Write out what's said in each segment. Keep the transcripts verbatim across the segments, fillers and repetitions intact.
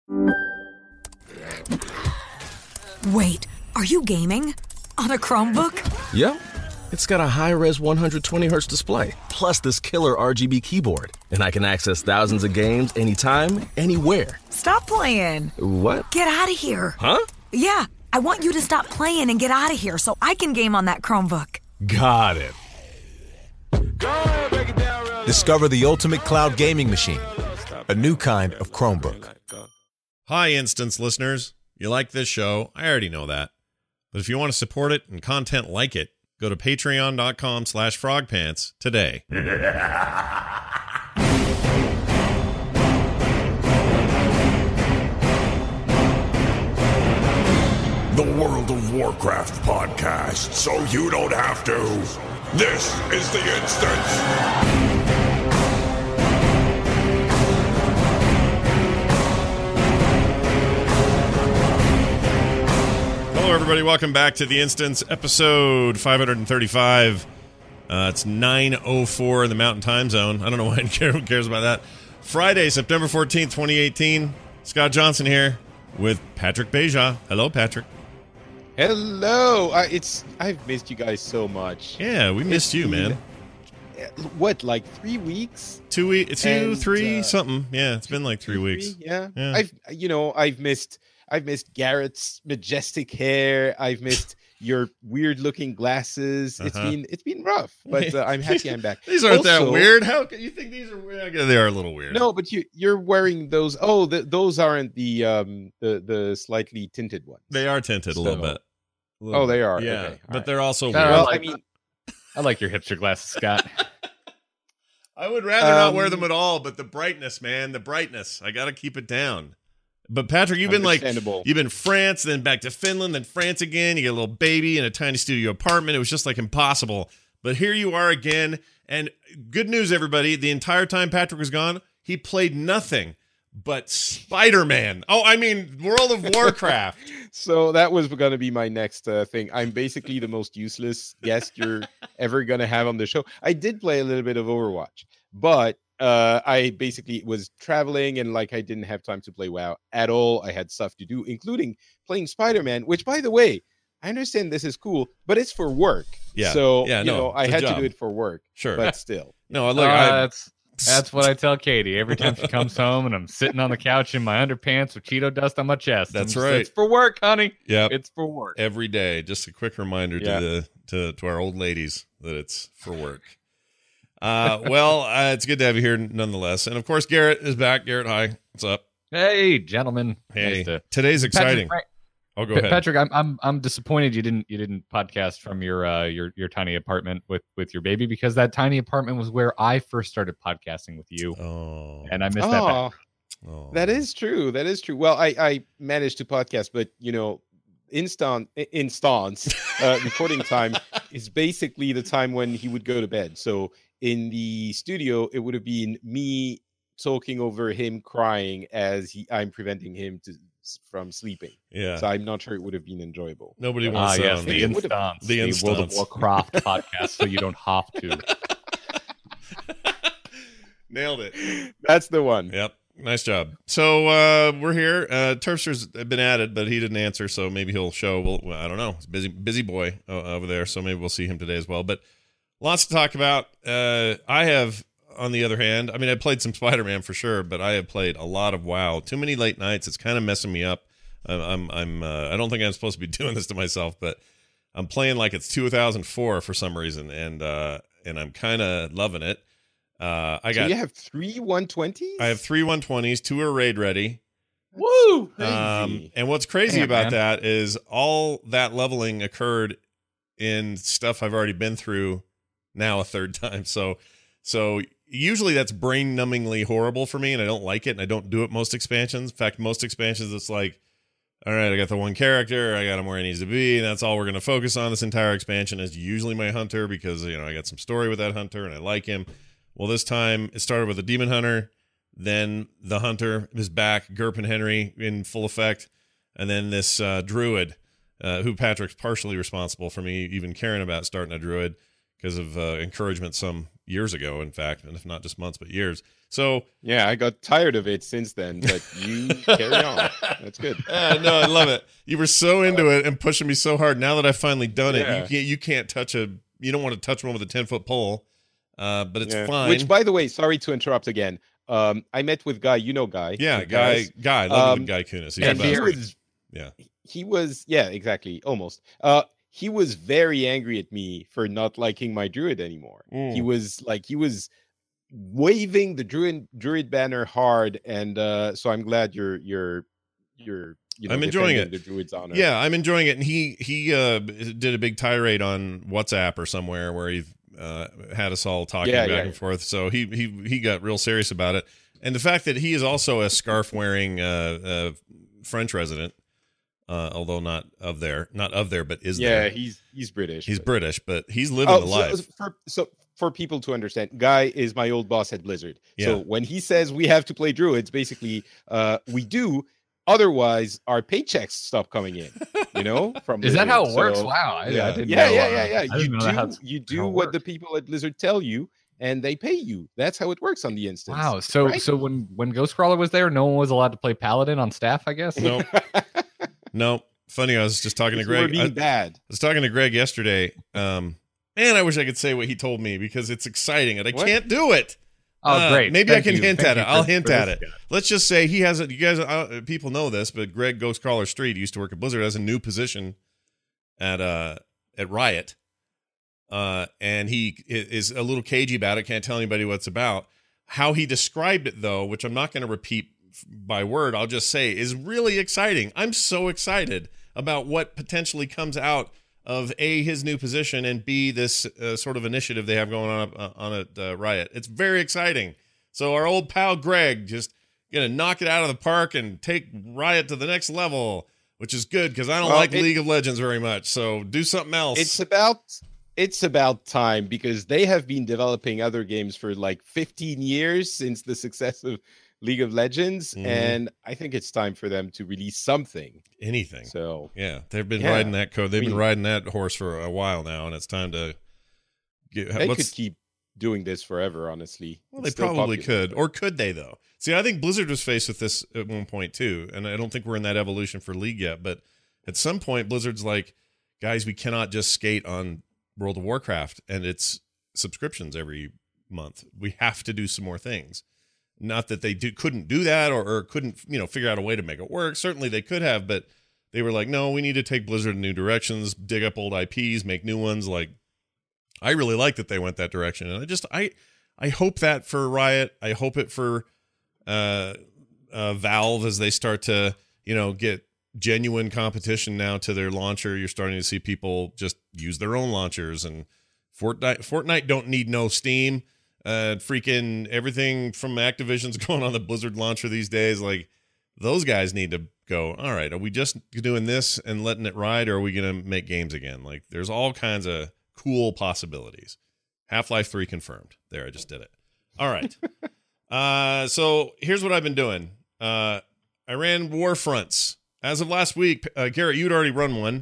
Wait, are you gaming? On a Chromebook? Yep. It's got a high-res one hundred twenty hertz display, plus this killer R G B keyboard. And I can access thousands of games anytime, anywhere. Stop playing. What? Get out of here. Huh? Yeah, I want you to stop playing and get out of here so I can game on that Chromebook. Got it. Discover the ultimate cloud gaming machine. A new kind of Chromebook. Hi, Instance listeners. You like this show? I already know that. But if you want to support it and content like it, go to patreon.com slash frogpants today. The World of Warcraft podcast, so you don't have to. This is The Instance. Hello, everybody. Welcome back to The Instance, episode five thirty-five. Uh, it's nine oh four in the Mountain Time Zone. I don't know why anyone cares about that. Friday, September fourteenth, twenty eighteen. Scott Johnson here with Patrick Beja. Hello, Patrick. Hello. Uh, it's I've missed you guys so much. Yeah, we missed It's you, been, man. What, like three weeks? Two weeks, two, And, three, uh, something. Yeah, it's been like three Two, weeks. Yeah. Yeah. I've, you know, I've missed, I've missed Garrett's majestic hair. I've missed your weird-looking glasses. It's Uh-huh. been, it's been rough, but uh, I'm happy I'm back. These aren't that Also- weird. How can you think these are weird? They are a little weird. No, but you, you're wearing those. Oh, the, those aren't the, um, the, the slightly tinted ones. They are tinted a little So- bit. A little Oh, they bit. are. Yeah, Okay, all but right. they're also Kinda weird. Well, like- I mean, I like your hipster glasses, Scott. I would rather not wear Um, them at all, but the brightness, man, the brightness. I got to keep it down. But Patrick, you've been like, Understandable. you've been France, then back to Finland, then France again. You get a little baby in a tiny studio apartment. It was just like impossible. But here you are again. And good news, everybody. The entire time Patrick was gone, he played nothing but Spider-Man. Oh, I mean, World of Warcraft. So that was going to be my next uh, thing. I'm basically the most useless guest you're ever going to have on the show. I did play a little bit of Overwatch, but uh, I basically was traveling and like I didn't have time to play WoW at all. I had stuff to do, including playing Spider-Man, which, by the way, I understand this is cool, but it's for work. Yeah. So, Yeah, you no, know, I it's a had job. to do it for work, Sure. but still. No, look, Uh, I, that's that's what I tell Katie every time she comes home and I'm sitting on the couch in my underpants with Cheeto dust on my chest. That's I'm just, right. It's for work, honey. Yep. It's for work. every day. Just a quick reminder Yeah. to the to, to our old ladies that it's for work. Uh, well, uh, it's good to have you here nonetheless. And of course, Garrett is back. Garrett, hi. What's up? Hey, gentlemen. Hey, Nice to- today's exciting. Patrick, Oh, go Pa- ahead. Patrick, I'm I'm I'm disappointed you didn't you didn't podcast from your uh your your tiny apartment with with your baby, because that tiny apartment was where I first started podcasting with you, Oh, and I missed that. back. Oh, oh. that is true. That is true. Well, I, I managed to podcast, but you know, instant instance uh, recording time is basically the time when he would go to bed. So in the studio, it would have been me talking over him crying as he, I'm preventing him to from sleeping. yeah. So I'm not sure it would have been enjoyable. Nobody Ah, wants that yes, on the the It would've- instance, the the, World of instance. Warcraft podcast, so you don't have to. Nailed it. That's the one. Yep. Nice job. So uh, we're here. Uh, Terpster's been added, but he didn't answer, so maybe he'll show. Well, well, I don't know. He's a busy, busy boy uh, over there, so maybe we'll see him today as well. But lots to talk about. Uh, I have, on the other hand, I mean, I played some Spider-Man for sure, but I have played a lot of WoW. Too many late nights. It's kind of messing me up. I'm, I'm, I'm uh, I don't think I'm supposed to be doing this to myself, but I'm playing like it's two thousand four for some reason, and uh, and I'm kind of loving it. Uh, I So got. you have three one twenties? I have three one twenties, two are raid ready. Woo! Um, and what's crazy Damn, about man. that is all that leveling occurred in stuff I've already been through now a third time. So, so usually that's brain numbingly horrible for me, and I don't like it, and I don't do it most expansions. In fact, most expansions it's like, all right, I got the one character, I got him where he needs to be, and that's all we're going to focus on. This entire expansion is usually my hunter because, you know, I got some story with that hunter and I like him. Well, this time it started with a demon hunter, then the hunter is back, Gerp and Henry in full effect, and then this uh, druid, uh, who Patrick's partially responsible for me even caring about starting a druid because of uh, encouragement some years ago, in fact, and if not just months, but years. So yeah, I got tired of it since then, but you carry on. That's good. Uh, no, I love it. You were so into it and pushing me so hard. Now that I've finally done it, Yeah. you can't you can't touch a you don't want to touch one with a ten foot pole. Uh, but it's Yeah. fine. Which, by the way, sorry to interrupt again. Um, I met with Guy. You know Guy. yeah, with guy, guys. guy, love Um, um, Guy Kunis. He's the And he best. was, Yeah. he was, yeah, exactly, almost. Uh, he was very angry at me for not liking my druid anymore. Mm. He was like, he was waving the druid druid banner hard, and uh, so I'm glad you're you're you're. You know, I'm enjoying defending it. The druid's honor. Yeah, I'm enjoying it. And he he uh, did a big tirade on WhatsApp or somewhere where he uh, had us all talking Yeah, back yeah, and yeah. forth. So he he he got real serious about it. And the fact that he is also a scarf wearing uh, uh, French resident, uh, although not of there, not of there, but is yeah, there. he's he's British. He's but- British, but he's living Oh, the so- life. for, so for people to understand, Guy is my old boss at Blizzard. Yeah. So when he says we have to play druids, basically, uh, we do. Otherwise, our paychecks stop coming in. You know, from Is that Blizzard. how it works? So- Wow. I, Yeah. I didn't Yeah, know, yeah, uh, yeah, yeah. I You didn't know how do. it's- You how do it what the works. people at Blizzard tell you, and they pay you. That's how it works on the instance. Wow. So right? so when when Ghostcrawler was there, no one was allowed to play Paladin on staff, I guess. No, no. Funny, I was just talking to If we were Greg. being I, bad. was talking to Greg yesterday. Um, man, I wish I could say what he told me because it's exciting and I What? can't do it. Oh, Uh, great. Maybe I Thank can you. hint Thank at you it. I'll for- hint for at this it. guy. Let's just say he has a. You guys, uh, people know this, but Greg Ghostcrawler Street used to work at Blizzard, has a new position at uh at Riot, uh, and he i- is a little cagey about it. Can't tell anybody what it's about. How he described it, though, which I'm not going to repeat f- by word, I'll just say is really exciting. I'm so excited about what potentially comes out of A, his new position, and B, this uh, sort of initiative they have going on uh, on at uh, Riot. It's very exciting. So our old pal Greg just gonna knock it out of the park and take Riot to the next level, which is good because I don't Well, like it- League of Legends very much. So do something else. It's about it's about time because they have been developing other games for like fifteen years since the success of League of Legends, Mhm. and I think it's time for them to release something. Anything. So Yeah, they've been Yeah. riding that code. They've I been mean- riding that horse for a while now, and it's time to get. they what's- could keep doing this forever. Honestly, Well, It's they still probably popular, could, but- or could they though? See, I think Blizzard was faced with this at one point too, and I don't think we're in that evolution for League yet. But at some point, Blizzard's like, guys, we cannot just skate on World of Warcraft and its subscriptions every month. We have to do some more things. Not that they do couldn't do that or, or couldn't you know figure out a way to make it work. Certainly they could have, but they were like, no, we need to take Blizzard in new directions, dig up old I Ps, make new ones. Like, I really like that they went that direction, and I just I. I hope that for Riot. I hope it for uh, uh, Valve as they start to, you know, get genuine competition now to their launcher. You're starting to see people just use their own launchers, and Fortnite. Fortnite don't need no Steam. Uh, freaking everything from Activision's going on the Blizzard launcher these days. Like those guys need to go. All right, are we just doing this and letting it ride, or are we gonna make games again? Like there's all kinds of cool possibilities. Half-Life three confirmed. There, I just did it. All right. uh, so here's what I've been doing. Uh, I ran Warfronts. As of last week, uh, Garrett, you'd already run one.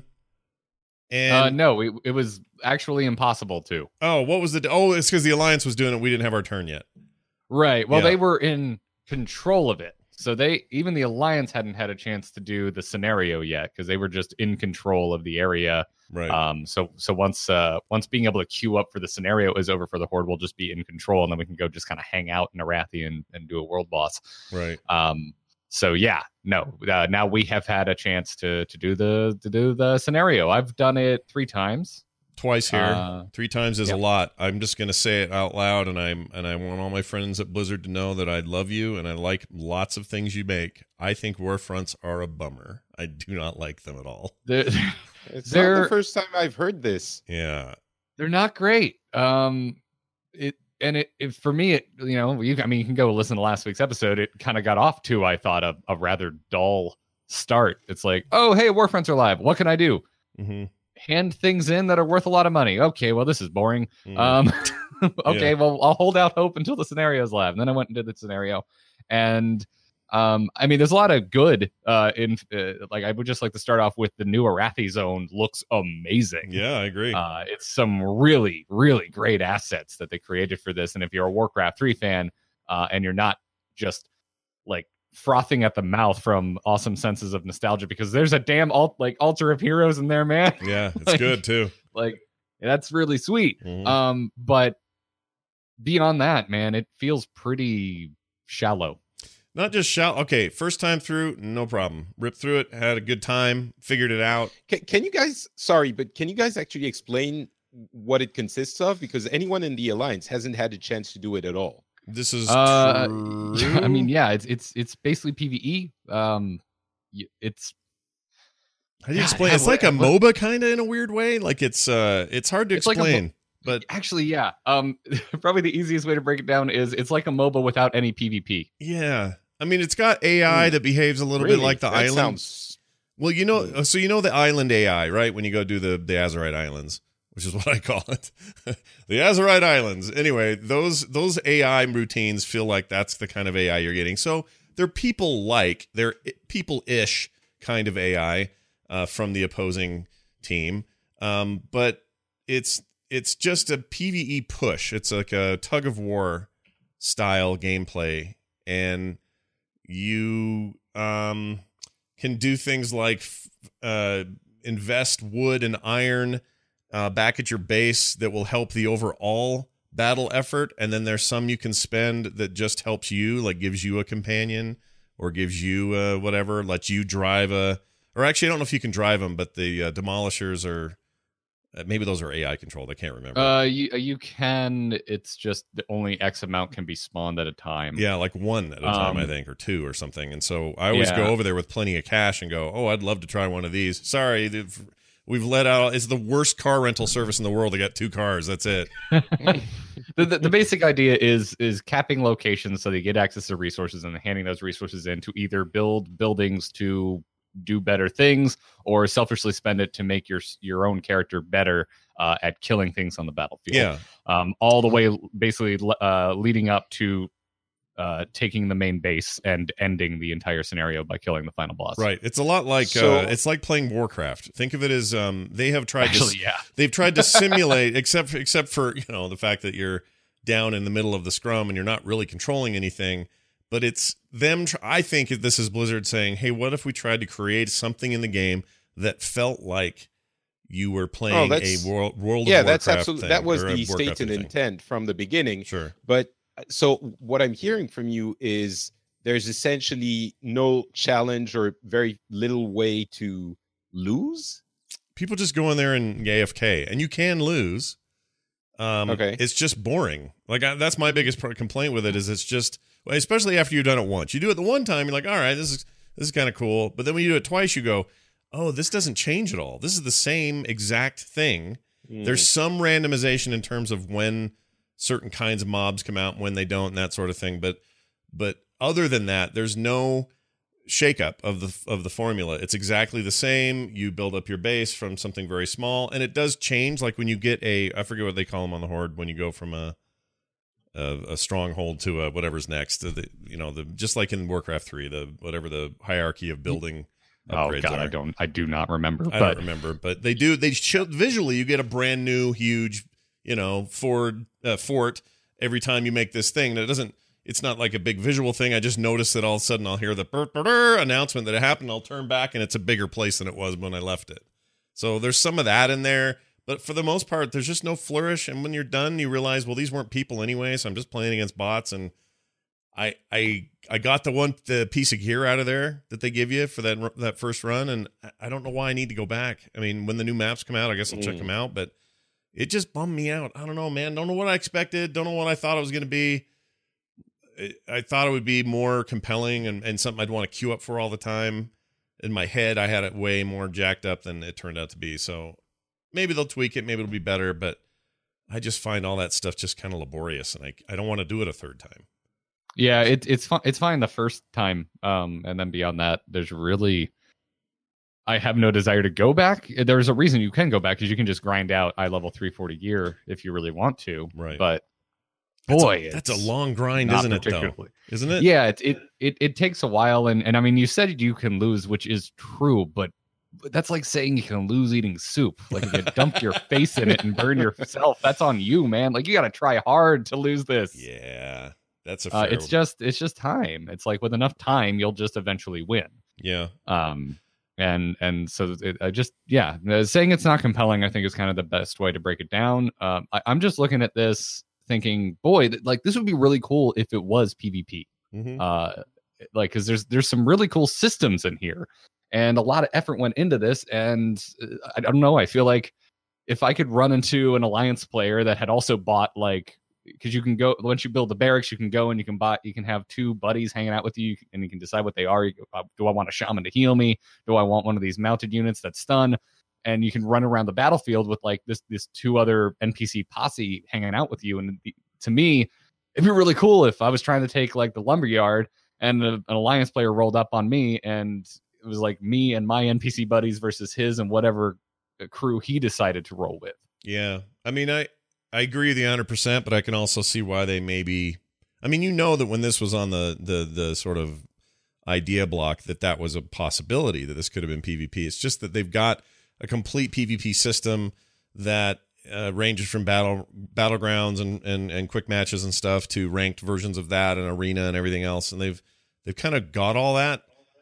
And Uh, no, it, it was actually impossible to. oh, what was the? Oh, it's because the Alliance was doing it. We didn't have our turn yet. Right. Well, Yeah. they were in control of it. So they even the Alliance hadn't had a chance to do the scenario yet because they were just in control of the area. Right. Um. So so once uh once being able to queue up for the scenario is over for the Horde, we'll just be in control, and then we can go just kind of hang out in Arathi and, and do a world boss. right. Um. So yeah, no. Uh, now we have had a chance to to do the to do the scenario. I've done it three times. Twice here. Uh, Three times is yeah. a lot. I'm just gonna say it out loud, and I'm and I want all my friends at Blizzard to know that I love you and I like lots of things you make. I think Warfronts are a bummer. I do not like them at all. They're, It's not They're- the first time I've heard this. Yeah. they're not great. Um. It and it, it for me it you know you I mean you can go listen to last week's episode. It kind of got off to I thought a, a rather dull start. It's like, oh hey, Warfronts are live. What can I do? Mm-hmm. Hand things in that are worth a lot of money. Okay, well this is boring. Mm. Um, okay, Yeah. well I'll hold out hope until the scenario's live. And then I went and did the scenario, and um, I mean there's a lot of good. Uh, in uh, like I would just like to start off with the new Arathi zone. Looks amazing. Yeah, I agree. Uh, it's some really really great assets that they created for this. And if you're a Warcraft three fan, uh, and you're not just like frothing at the mouth from awesome senses of nostalgia because there's a damn alt like altar of heroes in there, man. Yeah, it's like, good too. Like that's really sweet. Mhm. Um, but beyond that, man, it feels pretty shallow. Not just shout. Okay, first time through, no problem. Ripped through it, had a good time, figured it out. Can, can you guys, sorry, but can you guys actually explain what it consists of? Because anyone in the Alliance hasn't had a chance to do it at all. This is Uh, true. I mean, yeah, it's it's it's basically PvE. Um, y- it's how do you God, explain? how- It's like a what- MOBA kind of in a weird way. Like it's uh, it's hard to It's like a explain. mo- but actually, yeah. Um, probably the easiest way to break it down is it's like a MOBA without any PvP. yeah, I mean, it's got A I Hmm. that behaves a little Really? bit like the That island. sounds- Well, you know, so you know the island A I, right? When you go do the the Azerite Islands, which is what I call it, the Azerite Islands. Anyway, those those A I routines feel like that's the kind of A I you're getting. So they're people-like, they're people-ish kind of A I uh, from the opposing team, um, but it's it's just a PvE push. It's like a tug of war style gameplay, and you um, can do things like uh, invest wood and iron uh, back at your base that will help the overall battle effort. And then there's some you can spend that just helps you, like gives you a companion or gives you uh, whatever, lets you drive a, or actually, I don't know if you can drive them, but the uh, demolishers are, uh, maybe those are A I controlled. I can't remember. Uh, you you can. It's just the only X amount can be spawned at a time. Yeah, like one at a time, Um, I think, or two or something. And so I always yeah. go over there with plenty of cash and go, oh, I'd love to try one of these. Sorry, they've- we've let out, it's the worst car rental service in the world. They got two cars. That's it. the, the the basic idea is is capping locations so they get access to resources and handing those resources in to either build buildings to do better things or selfishly spend it to make your your own character better uh, at killing things on the battlefield. Yeah. Um, all the way basically uh, leading up to uh, taking the main base and ending the entire scenario by killing the final boss. Right. It's a lot like, So- uh, it's like playing Warcraft. Think of it as, um, they have tried Actually, to, yeah. they've tried to simulate, except, for, except for, you know, the fact that you're down in the middle of the scrum and you're not really controlling anything. But it's them, tr- I think this is Blizzard saying, hey, what if we tried to create something in the game that felt like you were playing a that's- World, World yeah, of that's Warcraft absolutely, thing, that was or a the Warcraft stated thing. intent from the beginning. Sure. But uh, so what I'm hearing from you is there's essentially no challenge or very little way to lose. People just go in there and A F K, and you can lose. Um, Okay. It's just boring. Like I, that's my biggest pro- complaint with it is it's just, especially after you've done it once. You do it the one time, you're like, all right, this is this is kind of cool. But then when you do it twice, you go, oh, this doesn't change at all. This is the same exact thing. Mm. There's some randomization in terms of when certain kinds of mobs come out and when they don't, and that sort of thing. But but other than that, there's no shakeup of the of the formula. It's exactly the same. You build up your base from something very small, and it does change. Like when you get a, I forget what they call them on the Horde, when you go from a a, a stronghold to a whatever's next. The, you know, the just like in Warcraft three, the whatever the hierarchy of building. Oh upgrades god, are. I don't, I do not remember. I but don't remember, but they do. They show visually. You get a brand new, huge, you know, Ford uh, fort every time you make this thing. And it doesn't. It's not like a big visual thing. I just noticed that all of a sudden I'll hear the burr, burr, burr announcement that it happened. I'll turn back and it's a bigger place than it was when I left it. So there's some of that in there, but for the most part, there's just no flourish. And when you're done, you realize, well, these weren't people anyway, so I'm just playing against bots. And I I I got the one the piece of gear out of there that they give you for that that first run, and I don't know why I need to go back. I mean, when the new maps come out, I guess I'll check Mm. them out, but it just bummed me out. I don't know, man. Don't know what I expected. Don't know what I thought it was going to be. It, I thought it would be more compelling and, and something I'd want to queue up for all the time. In my head, I had it way more jacked up than it turned out to be. So maybe they'll tweak it. Maybe it'll be better, but I just find all that stuff just kind of laborious, and I I don't want to do it a third time. yeah, it, it's fine. It's fine the first time, um, and then beyond that, there's really, I have no desire to go back. There's a reason you can go back because you can just grind out eye level three forty gear if you really want to. Right. But That's a- boy, that's a it's long grind, not isn't it? Though, particularly. isn't it? Yeah, it, it it it takes a while, and and I mean, you said you can lose, which is true, but but that's like saying you can lose eating soup. Like if you dump your face in it and burn yourself, that's on you, man. Like you got to try hard to lose this. Yeah. That's a uh, fair it's just it's just time. It's like with enough time, you'll just eventually win. yeah. Um, and and so it, I just yeah, uh, saying it's not compelling, I think is kind of the best way to break it down. Um, I, I'm just looking at this, thinking, boy, th- like this would be really cool if it was PvP. Mhm. Uh, like because there's there's some really cool systems in here, and a lot of effort went into this. And uh, I, I don't know. I feel like if I could run into an Alliance player that had also bought like. Because you can go once you build the barracks, you can go and you can buy. You can have two buddies hanging out with you, and you can decide what they are. You go, uh, do I want a shaman to heal me? Do I want one of these mounted units that stun? And you can run around the battlefield with like this this two other N P C posse hanging out with you. And to me, it'd be really cool if I was trying to take like the lumberyard, and a, an Alliance player rolled up on me, and it was like me and my N P C buddies versus his and whatever crew he decided to roll with. Yeah. I mean, I. I agree with you one hundred percent, but I can also see why they maybe. I mean, you know that when this was on the the the sort of idea block, that that was a possibility that this could have been PvP. It's just that they've got a complete PvP system that uh, ranges from battle battlegrounds and, and and quick matches and stuff to ranked versions of that and arena and everything else, and they've they've kind of got all that.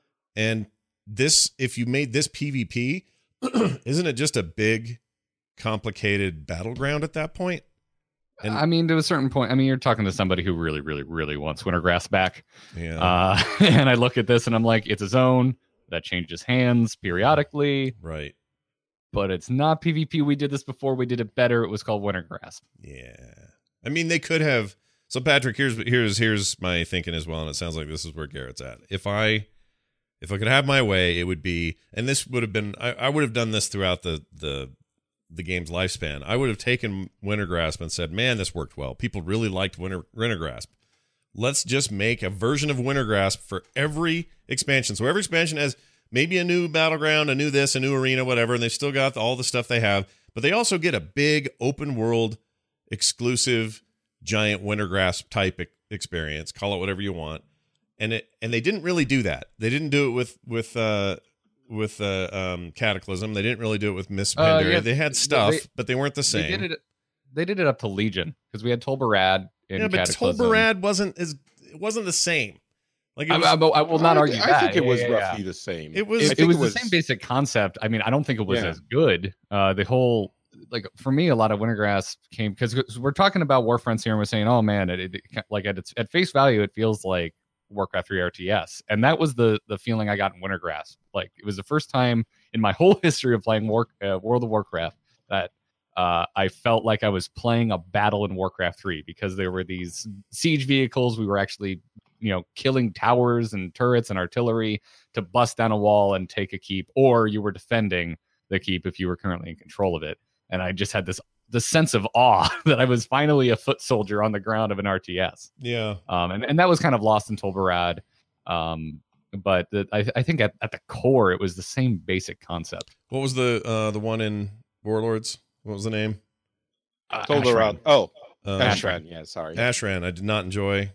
And this, if you made this PvP, isn't it just a big, complicated battleground at that point? And I mean, to a certain point, I mean, you're talking to somebody who really, really, really wants Wintergrass back. yeah, Uh, and I look at this and I'm like, it's a zone that changes hands periodically, right. but it's not PvP. We did this before. We did it better. It was called Wintergrass. Yeah. I mean, they could have. So Patrick, here's here's here's my thinking as well, and it sounds like this is where Garrett's at. If I if I could have my way, it would be, and this would have been, I, I would have done this throughout the the the game's lifespan. I would have taken Wintergrasp and said, man, this worked well. People really liked Winter Wintergrasp. Let's just make a version of Wintergrasp for every expansion. So every expansion has maybe a new battleground, a new this, a new arena, whatever, and they've still got all the stuff they have, but they also get a big open world exclusive giant Wintergrasp type e- experience. Call it whatever you want. And it and they didn't really do that. They didn't do it with with uh with uh, um, Cataclysm. They didn't really do it with Miss Uh, Pandaria. yeah, they had stuff, they- but they weren't the same. They did it. They did it up to Legion because we had Tolbarad in yeah, but Cataclysm. Tolbarad wasn't as it wasn't the same. Like it I, was, I, I will not I, argue I that. think it Yeah, was yeah, yeah. roughly the same. It was- I It, think it was the same basic concept. I mean, I don't think it was Yeah. as good. Uh, the whole, like, for me, a lot of Wintergrass came because we're talking about Warfronts here, and we're saying, oh man, it, it, it like at its at face value, it feels like Warcraft three R T S, and that was the the feeling I got in Wintergrass. Like, it was the first time in my whole history of playing War, uh, World of Warcraft that uh, I felt like I was playing a battle in Warcraft three, because there were these siege vehicles. We were actually, you know, killing towers and turrets and artillery to bust down a wall and take a keep, or you were defending the keep if you were currently in control of it. And I just had this the sense of awe that I was finally a foot soldier on the ground of an R T S. yeah. Um, and, and that was kind of lost in Tolbarad. Um, but the, I, I think at, at the core, it was the same basic concept. What was the uh, the one in Warlords? What was the name? Uh, Tolbarad. Oh, Uh, Ashran. Yeah, sorry. Ashran. I did not enjoy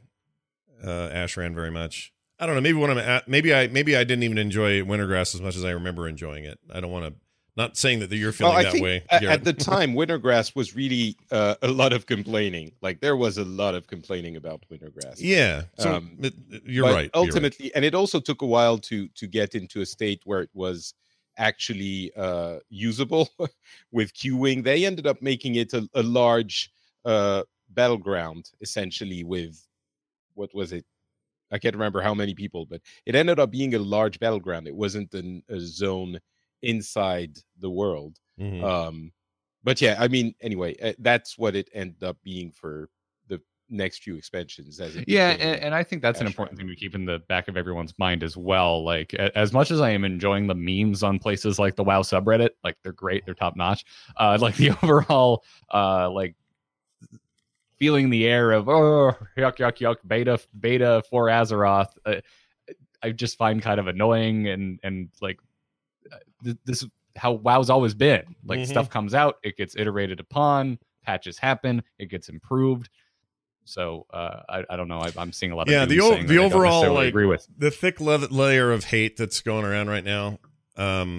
uh, Ashran very much. I don't know. Maybe when I'm at, maybe I maybe I didn't even enjoy Wintergrass as much as I remember enjoying it. I don't want to. Not saying that you're feeling Well, I that think way. at, Garrett. at the time, Wintergrass was really uh, a lot of complaining. Like there was a lot of complaining about Wintergrass. yeah. So um, it- you're But right. you're right. Ultimately, and it also took a while to to get into a state where it was actually uh, usable with queuing. They ended up making it a, a large uh, battleground, essentially. With what was it? I can't remember how many people, but it ended up being a large battleground. It wasn't an, a zone inside the world. Mhm. Um, but yeah, I mean, anyway, uh, that's what it ended up being for the next few expansions. As it Yeah, became. and, and I think that's an Ashran. important thing to keep in the back of everyone's mind as well. Like, a- as much as I am enjoying the memes on places like the WoW subreddit, like they're great, they're top notch. Uh, like the overall, uh, like feeling the air of oh yuck yuck yuck beta beta for Azeroth, uh, I just find kind of annoying, and and like uh, th- this is how WoW's always been. Like Mhm. stuff comes out, it gets iterated upon, patches happen, it gets improved. So uh, I, I don't know. I, I'm seeing a lot of Yeah, doom the o- saying the that I don't overall, necessarily like, agree with. the thick le- layer of hate that's going around right now. Um,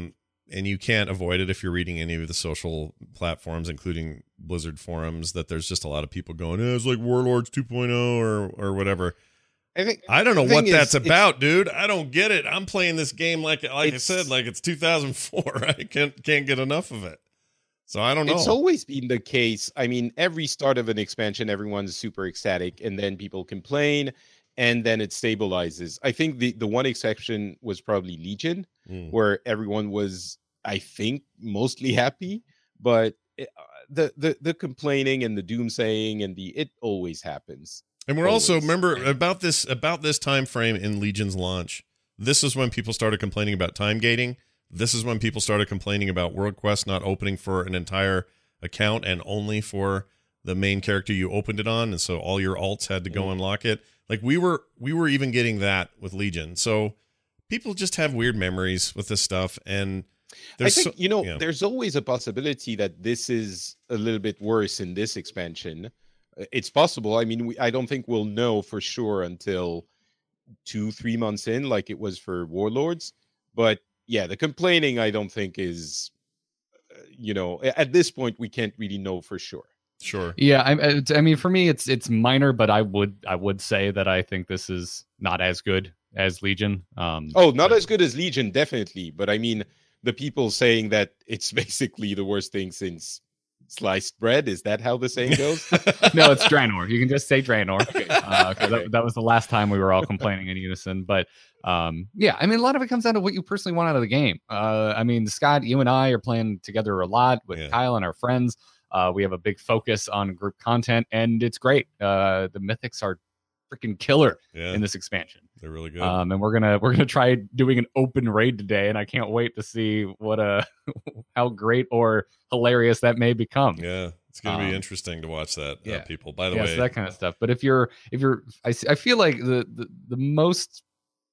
and you can't avoid it if you're reading any of the social platforms, including Blizzard forums, that there's just a lot of people going, eh, it's like Warlords two point oh or or whatever. I think I don't know the what thing that's is, about, dude. I don't get it. I'm playing this game like like I It's- said, like it's two thousand four. I can't can't get enough of it. So I don't know. It's always been the case. I mean, every start of an expansion, everyone's super ecstatic, and then people complain, and then it stabilizes. I think the, the one exception was probably Legion, Mm. where everyone was, I think, mostly happy. But it, uh, the, the the complaining and the doomsaying and the it always happens. And we're also Always. remember about this about this time frame in Legion's launch. This is when people started complaining about time gating. This is when people started complaining about World Quest not opening for an entire account and only for the main character you opened it on, and so all your alts had to go Mhm. unlock it. Like we were we were even getting that with Legion. So people just have weird memories with this stuff, and there's I think, so- you know, yeah. there's always a possibility that this is a little bit worse in this expansion. Uh, It's possible. I mean, we, I don't think we'll know for sure until two, three months in, like it was for Warlords. But yeah, the complaining, I don't think is, uh, you know, a- at this point, we can't really know for sure. Sure. Yeah, I, it's- I mean, for me, it's it's minor, but I would I would say that I think this is not as good as Legion. Um, Oh, not but- as good as Legion, definitely. But I mean, the people saying that it's basically the worst thing since sliced bread. Is that how the saying goes? no, it's Draenor. You can just say Draenor. Uh, 'cause Okay. that, that was the last time we were all complaining in unison. But um, yeah, I mean, a lot of it comes down to what you personally want out of the game. Uh, I mean, Scott, you and I are playing together a lot with Yeah. Kyle and our friends. Uh, we have a big focus on group content, and it's great. Uh, the mythics are freaking killer Yeah, in this expansion. they're really good. Um, and we're gonna we're gonna try doing an open raid today, and I can't wait to see what uh how great or hilarious that may become. yeah, it's gonna be um, interesting to watch that. Uh, yeah. people. By the yeah, way, so that kind of stuff. But if you're if you're I, s- I feel like the, the the most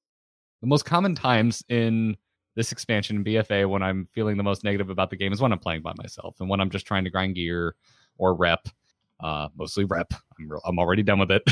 the most common times in this expansion in B F A when I'm feeling the most negative about the game is when I'm playing by myself and when I'm just trying to grind gear or rep. Uh, mostly rep. I'm real, I'm already done with it.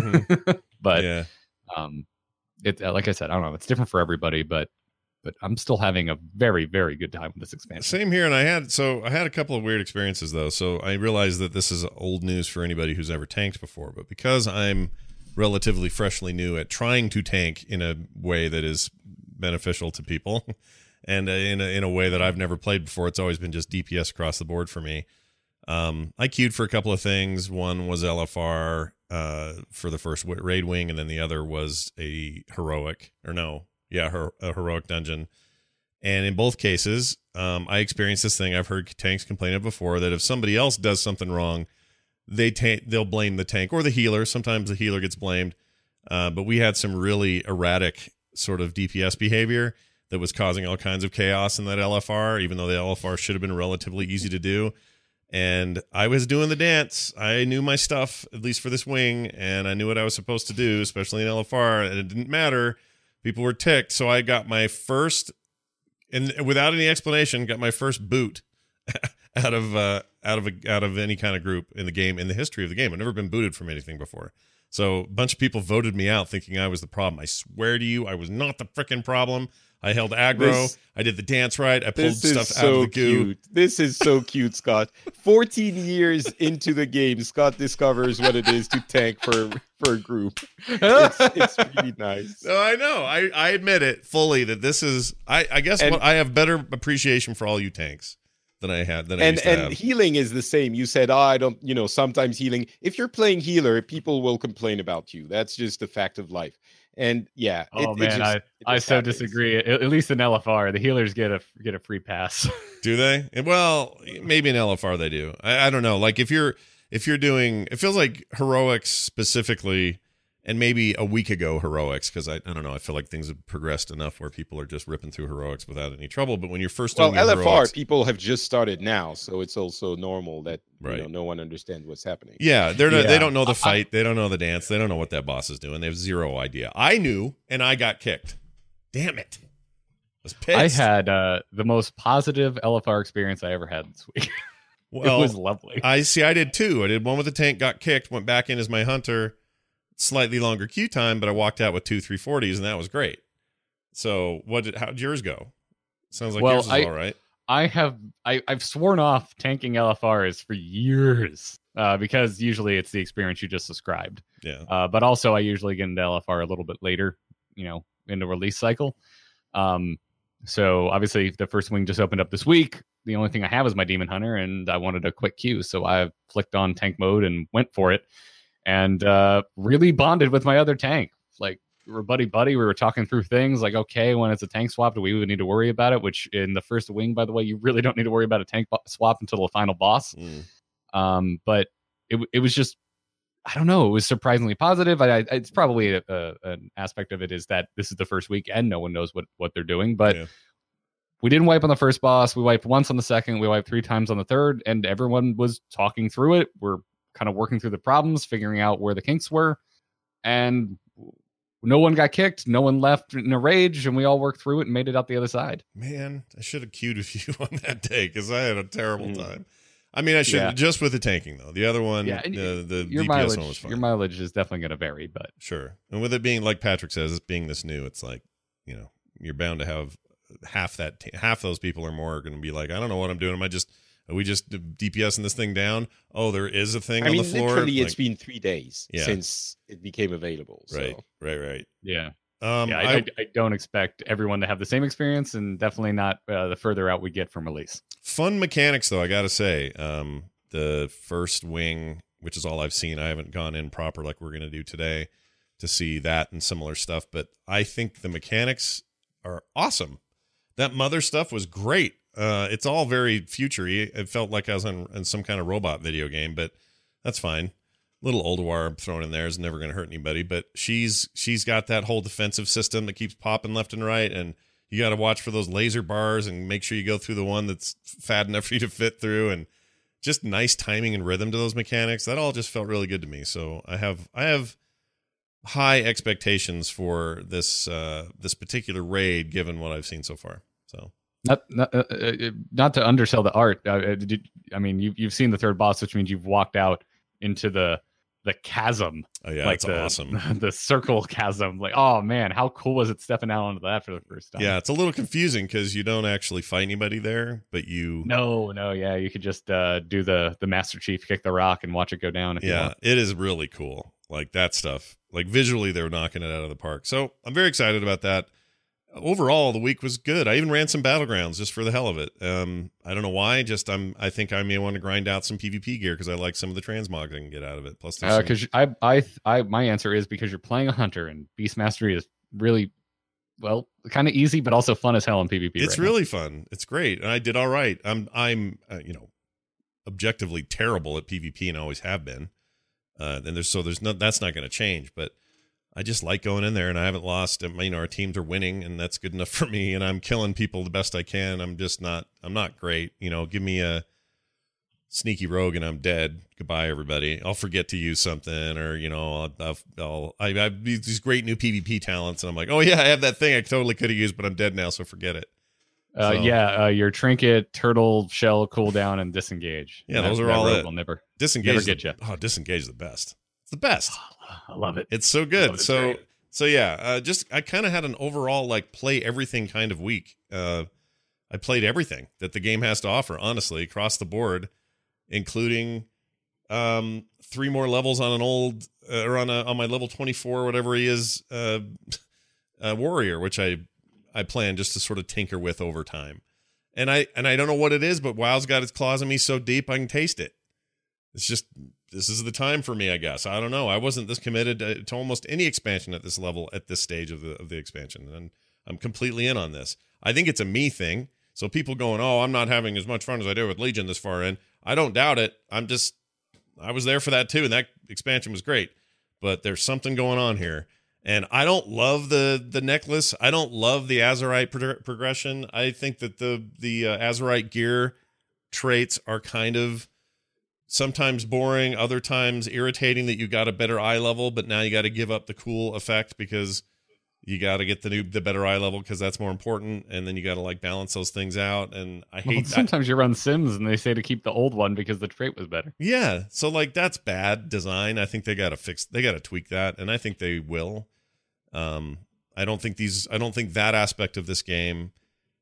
but yeah. um, it uh, like I said, I don't know. It's different for everybody, but but I'm still having a very very good time with this expansion. Same here, and I had so I had a couple of weird experiences though. So I realized that this is old news for anybody who's ever tanked before, but because I'm relatively freshly new at trying to tank in a way that is beneficial to people, and uh, in a, in a way that I've never played before, it's always been just D P S across the board for me. Um, I queued for a couple of things. One was L F R uh, for the first w- raid wing, and then the other was a heroic, or no, yeah, her, a heroic dungeon. And in both cases, um, I experienced this thing I've heard tanks complain of before, that if somebody else does something wrong, they ta- they'll blame the tank or the healer. Sometimes the healer gets blamed. Uh, but we had some really erratic sort of D P S behavior that was causing all kinds of chaos in that L F R, even though the L F R should have been relatively easy to do. And I was doing the dance. I knew my stuff, at least for this wing, and I knew what I was supposed to do, especially in L F R, and it didn't matter. People were ticked, so I got my first, and without any explanation, got my first boot out of uh, out of a, out of any kind of group in the game, in the history of the game. I've never been booted from anything before. So a bunch of people voted me out thinking I was the problem. I swear to you, I was not the frickin' problem. I held aggro. This- I did the dance right. I pulled This is stuff out of so the goo. cute. This is so cute, Scott. fourteen years into the game, Scott discovers what it is to tank for for a group. It's, it's really nice. No, I know. I, I admit it fully that this is. I, I guess And- what, I have better appreciation for all you tanks than I had than I And used to and have. healing is the same. You said, oh, I don't, you know, sometimes healing. If you're playing healer, people will complain about you. That's just a fact of life. And yeah, Oh it- it man, just- I, it I just so happens. disagree. At, at least in L F R, the healers get a get a free pass. Do they? And, well, maybe in L F R they do. I, I don't know. Like if you're if you're doing, it feels like heroics specifically, and maybe a week ago heroics, because I, I don't know. I feel like things have progressed enough where people are just ripping through heroics without any trouble. But when you're first Well, doing your L F R heroics, people have just started now, so it's also normal that Right. you know no one understands what's happening. yeah, they're not, they Yeah. don't know the I- fight. They don't know the dance. They don't know what that boss is doing. They have zero idea. I knew, and I got kicked. Damn it! I was pissed. I had uh, the most positive L F R experience I ever had this week. well, it was lovely. I see. I did too. I did one with the tank, got kicked, went back in as my hunter. Slightly longer queue time, but I walked out with two three forties, and that was great. So, what did how did yours go? Sounds like Well, yours is I- all right. I have I, I've sworn off tanking L F Rs for years uh, because usually it's the experience you just described. Yeah. Uh, but also I usually get into L F R a little bit later, you know, in the release cycle. Um, so obviously the first wing just opened up this week. The only thing I have is my Demon Hunter, and I wanted a quick queue, so I flicked on tank mode and went for it, and uh, really bonded with my other tank. Like, we were buddy buddy. We were talking through things like, okay, when it's a tank swap, do we even need to worry about it? Which in the first wing, by the way, you really don't need to worry about a tank bo- swap until the final boss. Mm. Um, but it it was just, I don't know, it was surprisingly positive. I, I it's probably a, a, an aspect of it is that this is the first week and no one knows what what they're doing. But Yeah. we didn't wipe on the first boss. We wiped once on the second. We wiped three times on the third, and everyone was talking through it. We're kind of working through the problems, figuring out where the kinks were, and no one got kicked. No one left in a rage, and we all worked through it and made it out the other side. Man, I should have queued with you on that day because I had a terrible Mm. time. I mean, I should Yeah. just with the tanking though. The other one, Yeah, and the, the Your D P S mileage, one was fine. your mileage is definitely going to vary, but Sure. And with it being like Patrick says, it's being this new, it's like, you know, you're bound to have half that, t- half those people or more are going to be like, I don't know what I'm doing. Am I just, are we just DPSing this thing down? Oh, there is a thing I on mean, the floor. literally, it's Like, been three days Yeah. since it became available. So. right, right, right. yeah. Um, yeah, I, I, I, I don't expect everyone to have the same experience, and definitely not uh, the further out we get from release. fun mechanics though, I got to say. Um, the first wing, which is all I've seen, I haven't gone in proper like we're going to do today to see that and similar stuff, but I think the mechanics are awesome. That mother stuff was great. Uh, it's all very future-y. It felt like I was in, in some kind of robot video game, but that's fine. Little Ulduar thrown in there is never going to hurt anybody, but she's she's got that whole defensive system that keeps popping left and right, and you got to watch for those laser bars and make sure you go through the one that's fat enough for you to fit through, and just nice timing and rhythm to those mechanics. That all just felt really good to me. So I have I have high expectations for this uh, this particular raid, given what I've seen so far. So Not not, uh, uh, not to undersell the art. Uh, uh, did, I mean, you you've seen the third boss, which means you've walked out into the the chasm. oh yeah, like that's the, awesome. The circle chasm. Like, oh man, how cool was it stepping out onto that for the first time? Yeah, it's a little confusing because you don't actually fight anybody there, but you No, no, yeah, you could just uh, do the the Master Chief kick the rock and watch it go down. If you yeah, want. it is really cool. Like that stuff. Like visually, they're knocking it out of the park. So I'm very excited about that. Overall, the week was good. I even ran some battlegrounds just for the hell of it. Um, I don't know why. Just I'm. I think I may want to grind out some PvP gear because I like some of the transmogs I can get out of it. Plus, there's some- Because I, I, I, my answer is because you're playing a hunter, and Beast Mastery is really, well, kind of easy, but also fun as hell in PvP. it's right now. really fun. It's great, and I did all right. I'm. I'm. Uh, you know, objectively terrible at PvP and always have been. Uh, and there's so there's no that's not going to change, but I just like going in there, and I haven't lost. I mean, our teams are winning, and that's good enough for me. And I'm killing people the best I can. I'm just not. I'm not great. You know, give me a sneaky rogue, and I'm dead. Goodbye, everybody. I'll forget to use something, or you know, I'll. I'll, I'll I, I have these great new PvP talents, and I'm like, oh yeah, I have that thing I totally could have used, but I'm dead now, so forget it. Uh, So- yeah, uh, your trinket, turtle, shell, cooldown, and disengage. Yeah, That- those are that all rogue it. will never. Disengage. Never is the- get ya. Oh, disengage is the best. It's the best. I love it. It's so Love good. it, So great. so yeah, uh, just I kind of had an overall like play everything kind of week. Uh, I played everything that the game has to offer, honestly, across the board, including um, three more levels on an old uh, or on a on my level twenty-four, whatever he is, uh, uh, warrior, which I I plan just to sort of tinker with over time. And I and I don't know what it is, but WoW's got its claws in me so deep I can taste it. It's just this is the time for me, I guess. I don't know. I wasn't this committed to, to almost any expansion at this level at this stage of the of the expansion, and I'm completely in on this. I think it's a me thing. So people going, "Oh, I'm not having as much fun as I did with Legion this far in." I don't doubt it. I'm just I was there for that too, and that expansion was great. But there's something going on here. And I don't love the the necklace. I don't love the Azerite pro- progression. I think that the the uh, Azerite gear traits are kind of sometimes boring, other times irritating that you got a better eye level, but now you got to give up the cool effect because you got to get the new the better eye level because that's more important, and then you got to like balance those things out. And I Well, hate that. sometimes you run Sims and they say to keep the old one because the trait was better. Yeah, so like that's bad design. I think they got to fix. They got to tweak that, and I think they will. Um, I don't think these. I don't think that aspect of this game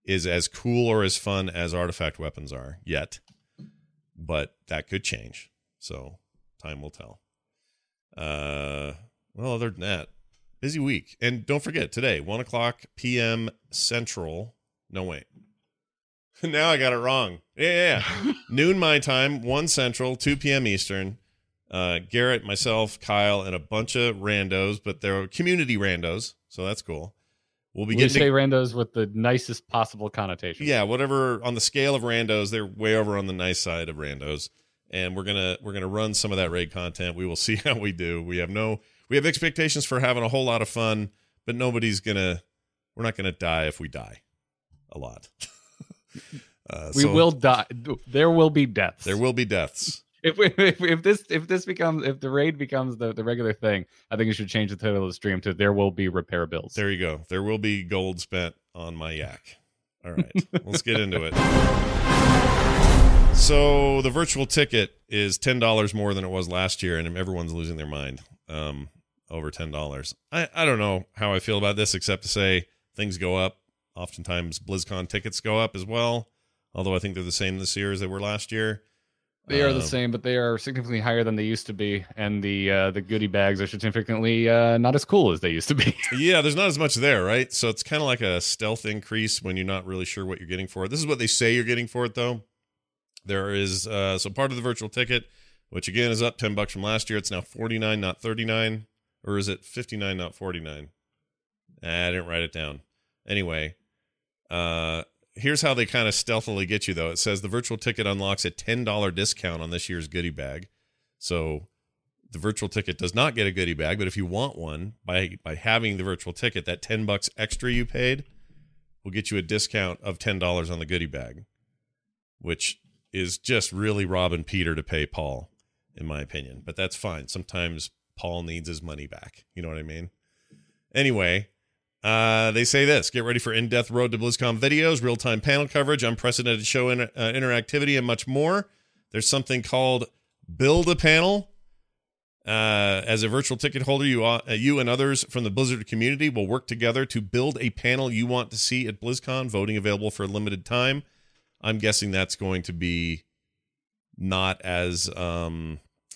is as cool or as fun as artifact weapons are yet, but that could change. So time will tell. Uh, well, other than that, busy week. And don't forget, today, one o'clock p.m. Central. No, wait. Now I got it wrong. Yeah, yeah, yeah. Noon my time, one Central, two p.m. Eastern. Uh, Garrett, myself, Kyle, and a bunch of randos, but they're community randos, so that's cool. We'll be we getting say to, randos with the nicest possible connotation. Yeah, whatever on the scale of randos, they're way over on the nice side of randos. And we're gonna we're gonna run some of that raid content. We will see how we do. We have no we have expectations for having a whole lot of fun, but nobody's gonna we're not gonna die if we die a lot. uh, we so will die. There will be deaths. There will be deaths. If, we, if if this if this becomes if the raid becomes the, the regular thing, I think you should change the title of the stream to "There will be repair bills." There you go. There will be gold spent on my yak. All right, let's get into it. So the virtual ticket is ten dollars more than it was last year, and everyone's losing their mind um, over ten dollars. I, I don't know how I feel about this, except to say things go up. Oftentimes, BlizzCon tickets go up as well, although I think they're the same this year as they were last year. They are the Um, same, but they are significantly higher than they used to be, and the uh, the goodie bags are significantly uh, not as cool as they used to be. Yeah, there's not as much there, right? So it's kind of like a stealth increase when you're not really sure what you're getting for it. This is what they say you're getting for it, though. There is uh, so part of the virtual ticket, which again is up ten bucks from last year. It's now forty-nine, not thirty-nine, or is it fifty-nine, not forty-nine? Ah, I didn't write it down. Anyway, uh, here's how they kind of stealthily get you, though. It says the virtual ticket unlocks a ten dollars discount on this year's goodie bag. So the virtual ticket does not get a goodie bag, but if you want one, by by having the virtual ticket, that ten bucks extra you paid will get you a discount of ten dollars on the goodie bag, which is just really robbing Peter to pay Paul, in my opinion. But that's fine. Sometimes Paul needs his money back. You know what I mean? Anyway, uh, they say this. Get ready for in-depth Road to BlizzCon videos, real-time panel coverage, unprecedented show in, uh, interactivity, and much more. There's something called Build a Panel. Uh, as a virtual ticket holder, you, uh, you and others from the Blizzard community will work together to build a panel you want to see at BlizzCon. Voting available for a limited time. I'm guessing that's going to be not as um,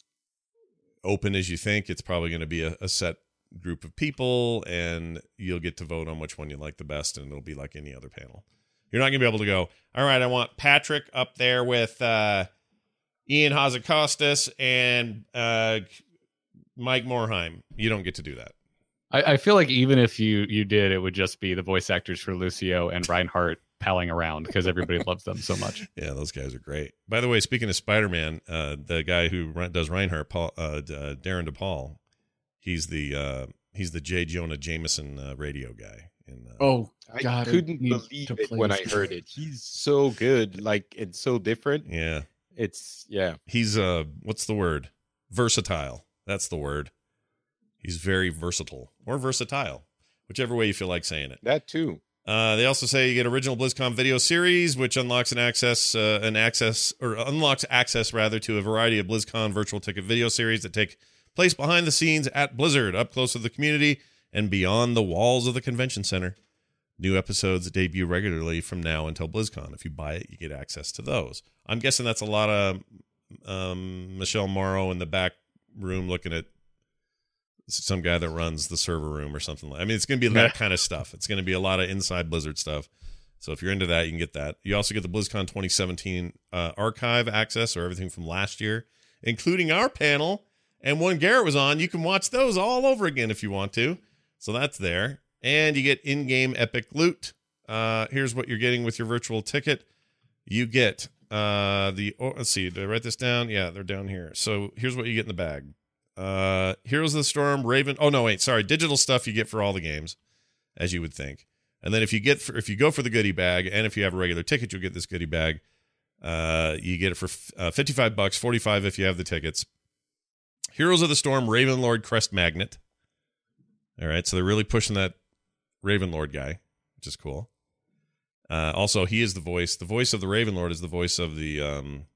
open as you think. It's probably going to be a, a set group of people, and you'll get to vote on which one you like the best, and it'll be like any other panel. You're not going to be able to go, all right, I want Patrick up there with uh, Ian Hazacostas and uh, Mike Morheim. You don't get to do that. I, I feel like even if you you did, it would just be the voice actors for Lucio and Reinhardt palling around because everybody loves them so much. Yeah, those guys are great. By the way, speaking of Spider-Man, uh, the guy who does Reinhardt, Paul, uh, uh, Darren DePaul, he's the uh, he's the J. Jonah Jameson uh, radio guy. In, uh, Oh, I God, I couldn't need believe to it play when I this. heard it. He's so good. Like, it's so different. yeah, It's, yeah. he's uh, what's the word? Versatile. That's the word. He's very versatile or versatile, whichever way you feel like saying it. That too. Uh, they also say you get original BlizzCon video series, which unlocks an access, uh, an access or unlocks access rather to a variety of BlizzCon virtual ticket video series that take place behind the scenes at Blizzard, up close to the community and beyond the walls of the convention center. New episodes debut regularly from now until BlizzCon. If you buy it, you get access to those. I'm guessing that's a lot of um, Michelle Morrow in the back room looking at some guy that runs the server room or something like. I mean, it's going to be that kind of stuff. It's going to be a lot of inside Blizzard stuff. So if you're into that, you can get that. You also get the BlizzCon twenty seventeen uh, archive access, or everything from last year, including our panel. And when Garrett was on, you can watch those all over again if you want to. So that's there. And you get in-game epic loot. Uh, here's what you're getting with your virtual ticket. You get uh, the, oh, let's see, did I write this down? Yeah, they're down here. So here's what you get in the bag. Uh, Heroes of the Storm, Raven. Oh no, wait, sorry. Digital stuff you get for all the games, as you would think. And then if you get for, if you go for the goodie bag, and if you have a regular ticket, you'll get this goodie bag. Uh, you get it for uh, fifty-five bucks, forty-five if you have the tickets. Heroes of the Storm, Ravenlord Crest Magnet. All right, so they're really pushing that Ravenlord guy, which is cool. Uh, also, he is the voice. The voice of the Ravenlord is the voice of the um,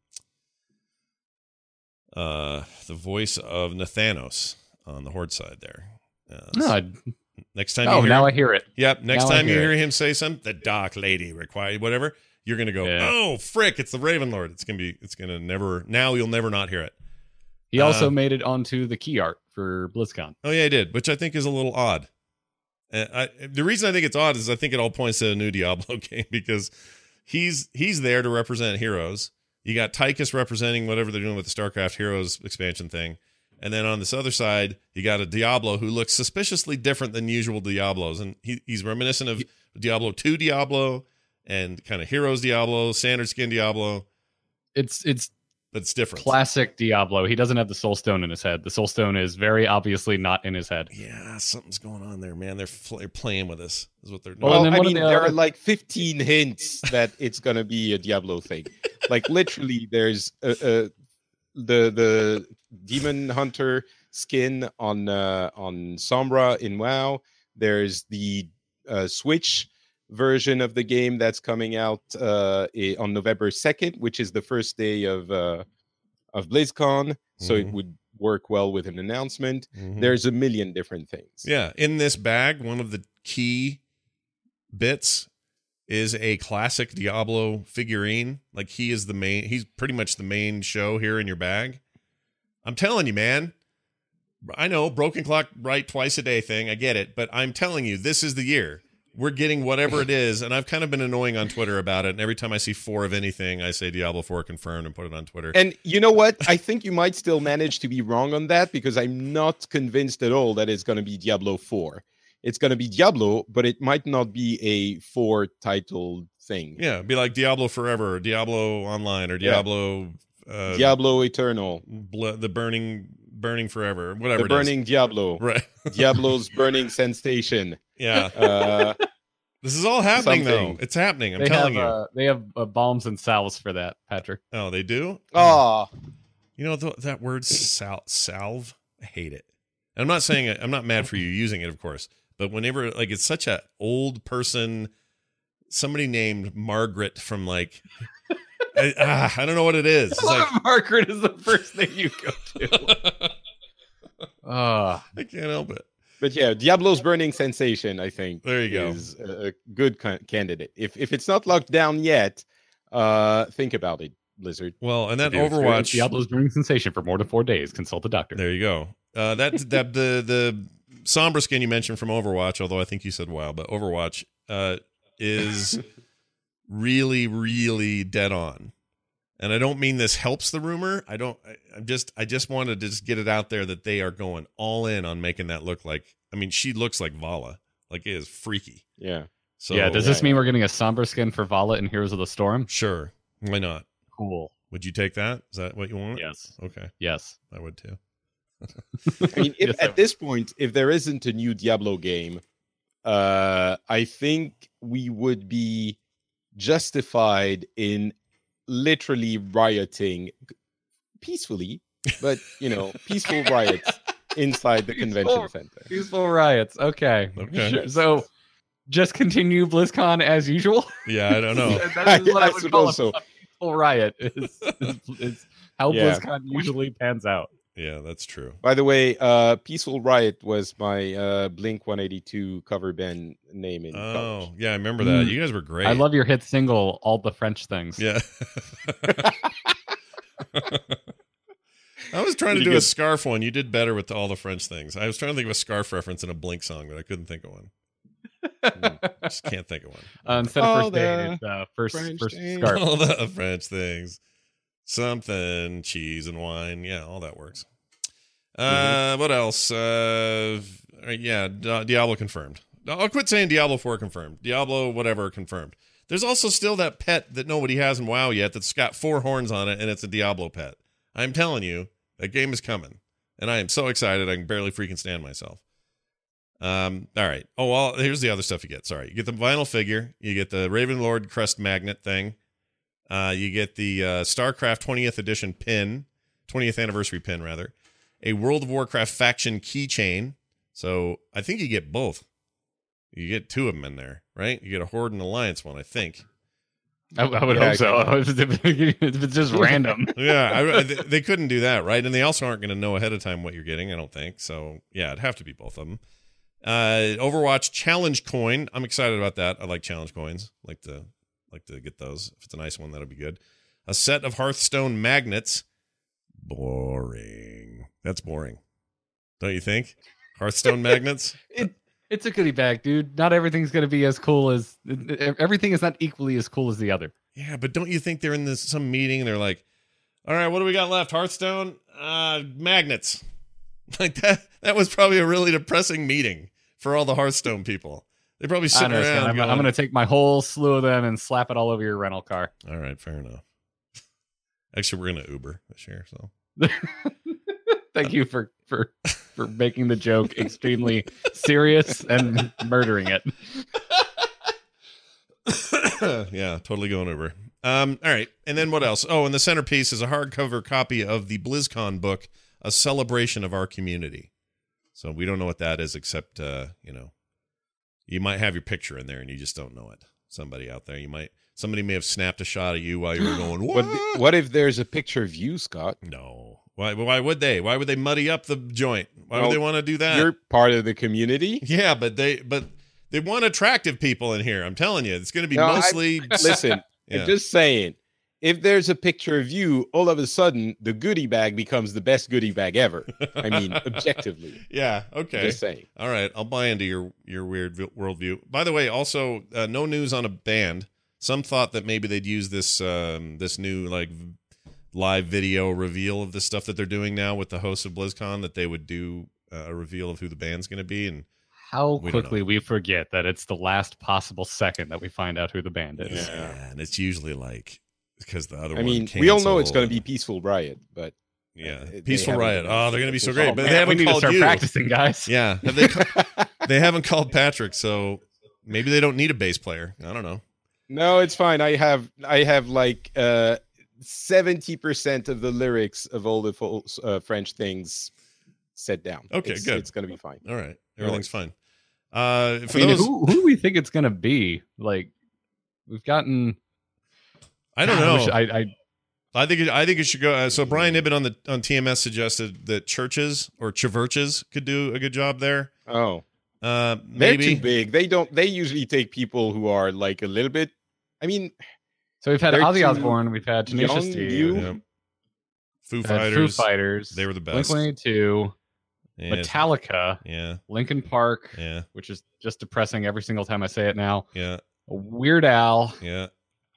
uh, the voice of Nathanos on the Horde side there. Uh, No, I Next time Oh, you hear now him, I hear it. Yep. Next Now I time you hear hear it. him say something, the Dark Lady required whatever, you're gonna go, Yeah. oh frick, it's the Raven Lord. It's gonna be, it's gonna never. Now you'll never not hear it. He also Uh, made it onto the key art for BlizzCon. Oh yeah, I did, which I think is a little odd. Uh, I, the reason I think it's odd is I think it all points to a new Diablo game because he's he's there to represent heroes. You got Tychus representing whatever they're doing with the StarCraft Heroes expansion thing. And then on this other side, you got a Diablo who looks suspiciously different than usual Diablos. And he, he's reminiscent of Diablo two Diablo and kind of Heroes Diablo, standard skin Diablo, It's it's but it's different. classic Diablo. He doesn't have the Soul Stone in his head. The Soul Stone is very obviously not in his head. Yeah, something's going on there, man. They're, fl- they're playing with us, is what they're doing. Well, Well, and then I one of mean, the there other- are like fifteen hints that it's gonna be a Diablo thing. Like literally, there's a, a, the the Demon Hunter skin on uh, on Sombra in WoW. There's the uh, Switch version of the game that's coming out uh, i- on November second, which is the first day of uh, of BlizzCon. So it Mhm. would work well with an announcement. Mhm. There's a million different things. Yeah, in this bag, one of the key bits is a classic Diablo figurine. Like he is the main, he's pretty much the main show here in your bag. I'm telling you, man. I know broken clock right twice a day thing. I get it, but I'm telling you, this is the year. We're getting whatever it is, and I've kind of been annoying on Twitter about it. And every time I see four of anything, I say Diablo four confirmed and put it on Twitter. And you know what? I think you might still manage to be wrong on that because I'm not convinced at all that it's going to be Diablo four. It's going to be Diablo, but it might not be a four title thing. Yeah, it'd be like Diablo Forever, or Diablo Online, or Yeah. Diablo, uh, Diablo Eternal, Bl- the burning, burning forever, whatever. the it is. burning Diablo, Right. Diablo's burning sensation. Yeah. Uh, This is all happening, Something. though. It's happening. I'm they telling have you. uh, they have uh, balms and salves for that, Patrick. Oh, they do? oh, You know, th- that word sal- salve, I hate it. And I'm not saying it, I'm not mad for you using it, of course. But whenever, like, it's such a old person, somebody named Margaret from, like, I, ah, I don't know what it is. It's like, Margaret is the first thing you go to. Uh, I can't help it. but yeah, Diablo's burning sensation. I think There you go. is a a good ca- candidate. If if it's not locked down yet, uh, think about it, Blizzard. Well, and that If you're Overwatch. Diablo's burning sensation for more than four days. Consult a doctor. There you go. Uh, that that the the Sombra skin you mentioned from Overwatch, although I think you said WoW, but Overwatch uh, is really really dead on. And I don't mean this helps the rumor. I don't. I, I'm just. I just wanted to just get it out there that they are going all in on making that look like. I mean, she looks like Vala. Like it is freaky. Yeah. So yeah, does this mean we're getting a somber skin for Vala in Heroes of the Storm? Sure. Why not? Cool. Would you take that? Is that what you want? Yes. Okay, Yes. I would too. I mean, if Yes, I at this point, if there isn't a new Diablo game, uh, I think we would be justified in literally rioting peacefully, but you know, peaceful riots inside the convention Peaceful- center. Peaceful riots. Okay. Okay. Sure. So just continue BlizzCon as usual. Yeah, I don't know. That is what I, I would call suppose so. a peaceful riot. Is, is, is how Yeah. BlizzCon usually pans out. Yeah, that's true. By the way, uh, Peaceful Riot was my uh, Blink one eighty-two cover band name in Oh, college. yeah, I remember that. Mm. You guys were great. I love your hit single, All the French Things. Yeah. I was trying to Pretty do a good. scarf one. You did better with all the French things. I was trying to think of a scarf reference in a Blink song, but I couldn't think of one. Just can't think of one. Uh, instead of All first date, the it's uh, first, French first things. scarf. All the French things. Something, cheese and wine. Yeah, all that works. Uh, what else? Uh, yeah, Di- Diablo confirmed. I'll quit saying Diablo four confirmed. Diablo whatever confirmed. There's also still that pet that nobody has in WoW yet that's got four horns on it, and it's a Diablo pet. I'm telling you, that game is coming, and I am so excited I can barely freaking stand myself. Um, all right. Oh, well, here's the other stuff you get. Sorry. You get the vinyl figure. You get the Ravenlord crest magnet thing. Uh, you get the uh, StarCraft twentieth edition pin, twentieth anniversary pin, rather. A World of Warcraft faction keychain. So I think you get both. You get two of them in there, right? You get a Horde and Alliance one, I think. I, I would Yeah, hope so. If it's just random. Yeah, I, they, they couldn't do that, right? And they also aren't going to know ahead of time what you're getting, I don't think. So, yeah, it'd have to be both of them. Uh, Overwatch challenge coin. I'm excited about that. I like challenge coins. Like to like to get those. If it's a nice one, that'll be good. A set of Hearthstone magnets. Boring. That's boring. Don't you think? Hearthstone magnets? It, it's a goodie bag, dude. Not everything's going to be as cool as... Everything is not equally as cool as the other. Yeah, but don't you think they're in this some meeting and they're like, all right, what do we got left? Hearthstone? Uh, magnets. Like that That was probably a really depressing meeting for all the Hearthstone people. They're probably sitting around I'm, going, I'm going to take my whole slew of them and slap it all over your rental car. All right, fair enough. Actually, we're going to Uber this year, so... Thank you for, for for making the joke extremely serious and murdering it. Yeah, totally going Uber. Um, all right, and then what else? Oh, and the centerpiece is a hardcover copy of the BlizzCon book, A Celebration of Our Community. So we don't know what that is, except, uh, you know, you might have your picture in there and you just don't know it. Somebody out there, you might... Somebody may have snapped a shot of you while you were going, what? What, what if there's a picture of you, Scott? No. Why Why would they? Why would they muddy up the joint? Why Well, would they want to do that? You're part of the community. Yeah, but they but they want attractive people in here. I'm telling you. It's going to be No, I- mostly... Listen, Yeah. I'm just saying, if there's a picture of you, all of a sudden, the goodie bag becomes the best goodie bag ever. I mean, objectively. Yeah, okay. Just saying. All right, I'll buy into your, your weird vi- worldview. By the way, also, uh, no news on a band. Some thought that maybe they'd use this um, this new like v- live video reveal of the stuff that they're doing now with the hosts of BlizzCon, that they would do uh, a reveal of who the band's going to be. And How We don't quickly know. we forget that it's the last possible second that we find out who the band is. yeah, and it's usually like because the other I one mean, we all know it's canceled going to be and- Peaceful Riot, but yeah, they Peaceful haven't Riot. announced Oh, they're going to be so it. great, Oh, but man, they we haven't need to called start you. practicing, guys. Yeah, have they? ca- they haven't called Patrick, so maybe they don't need a bass player. I don't know. no, it's fine. I have I have like uh seventy percent of the lyrics of all the full, uh, French things set down. Okay, It's- good. It's going to be fine. All right, No everything's worries. fine. Uh, for I mean, those, who, who do we think it's going to be? Like, we've gotten... I don't God, know. wish I, I I think it, I think it should go. Uh, so Brian Nibbin on the on T M S suggested that churches or churches could do a good job there. Oh, Uh, they're maybe too big. They don't. They usually take people who are like a little bit. I mean, So we've had They're Ozzy too Osbourne, we've had Tenacious young, D, you- Yeah. Foo we've had Fighters. Foo Fighters, They were the Blink best. one eighty-two, Yeah, Metallica, yeah, Linkin Park, yeah, which is just depressing every single time I say it now. yeah, Weird Al, yeah.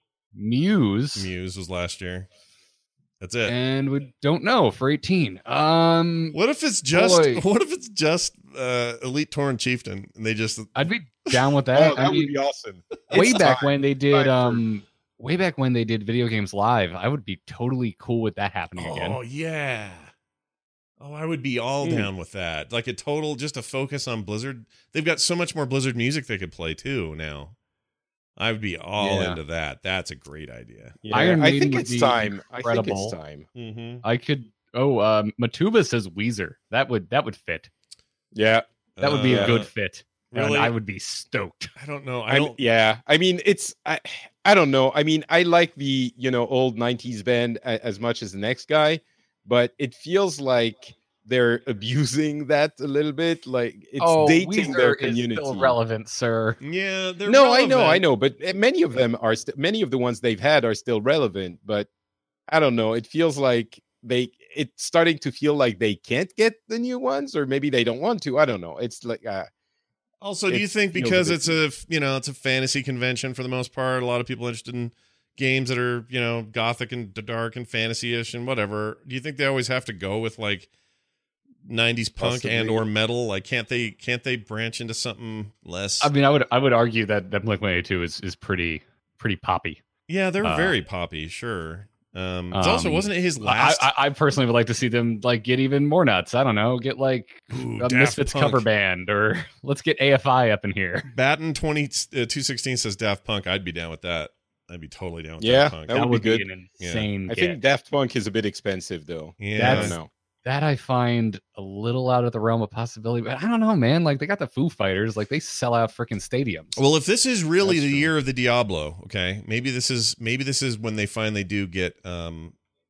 Muse, Muse was last year. That's it. and we don't know for eighteen. Um, What if it's just? Boy. What if it's just uh, Elite Torn Chieftain and they just? I'd be down with that. oh, that I would mean, be awesome. way It's back time. when they did, Time for- um, way back when they did video games live, I would be totally cool with that happening again. Oh yeah. Oh, I would be all Mm. down with that. Like a total, just a focus on Blizzard. They've got so much more Blizzard music they could play too now. I would be all Yeah. into that. That's a great idea. Yeah, Iron I Maiden think would it's be time. I think incredible. it's time. Mm-hmm. I could. Oh, um, Matuba says Weezer. That would that would fit. Yeah, That would be a Uh, good fit. really? And I would be stoked. I don't know. I I don't. yeah. I mean, it's I, I don't know. I mean, I like the you know old nineties band a- as much as the next guy, but it feels like they're abusing that a little bit. Like it's oh, dating Weezer their is community. still relevant, sir. Yeah, they're No, I know, I relevant. know, but uh, many of them are st- many of the ones they've had are still relevant. But I don't know. It feels like they it's starting to feel like they can't get the new ones, or maybe they don't want to. I don't know. It's like uh, Also, do you It think feels a because bit it's a you know it's a fantasy convention for the most part, a lot of people interested in games that are you know gothic and d- dark and fantasy-ish and whatever. Do you think they always have to go with like nineties punk Possibly. and or metal? Like, can't they can't they branch into something less? I mean, I would I would argue that that Blink one eighty-two is is pretty pretty poppy. yeah, they're uh, very poppy, sure. Um, it's also Um, wasn't it his I, last? I, I personally would like to see them like get even more nuts. I don't know, get like Ooh, a Daft Misfits Punk. cover band, or let's get A F I up in here. Batten twenty uh, two sixteen says Daft Punk. I'd be down with that. I'd be totally down with Yeah, Daft Punk. that would be good. an insane. I get. think Daft Punk is a bit expensive though. yeah, I That's- don't know. that I find a little out of the realm of possibility. But I don't know, man. Like they got the Foo Fighters, like they sell out freaking stadiums. Well, if this is really That's the true. year of the Diablo, okay, maybe this is maybe this is when they finally do get um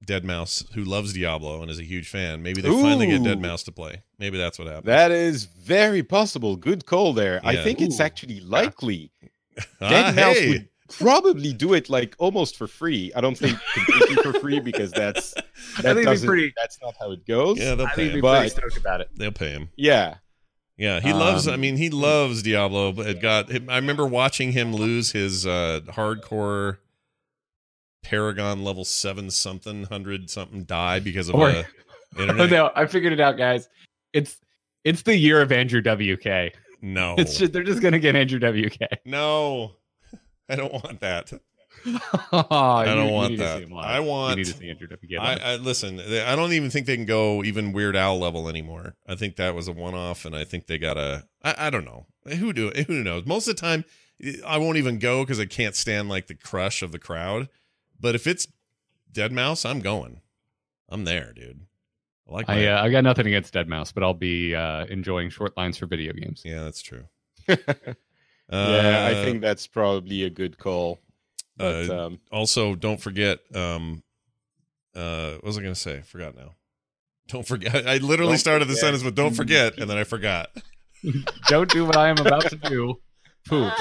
deadmau five, who loves Diablo and is a huge fan. Maybe they Ooh. finally get deadmau five to play. Maybe that's what happened. That is very possible. Good call there. Yeah. I think Ooh. it's actually likely. deadmau five hey. would probably do it like almost for free. I don't think completely for free because that's that doesn't, pretty, that's not how it goes. Yeah, they'll pay him. Pretty stoked about it. They'll pay him. Yeah. Yeah, he loves. Um, I mean, he loves Diablo. But it got. I remember watching him lose his uh, hardcore Paragon level seven something hundred something die because of or, a internet. No, I figured it out, guys. It's it's the year of Andrew W K. No, it's just they're just gonna get Andrew W K. No, I don't want that. oh, I don't you, want you that. I want. You need to see Andrew W K. I, I listen. I don't even think they can go even Weird Al level anymore. I think that was a one-off, and I think they gotta. I, I don't know. Who do? Who knows? Most of the time, I won't even go because I can't stand like the crush of the crowd. But if it's deadmau five, I'm going. I'm there, dude. I like. I uh, I got nothing against deadmau five, but I'll be uh, enjoying short lines for video games. Yeah, that's true. uh, yeah, I think that's probably a good call. But, uh, um, also, don't forget. Um, uh, what was I going to say? Forgot now. Don't forget. I literally started the sentence with "Don't forget," and then I forgot. Don't do what I am about to do. Poop.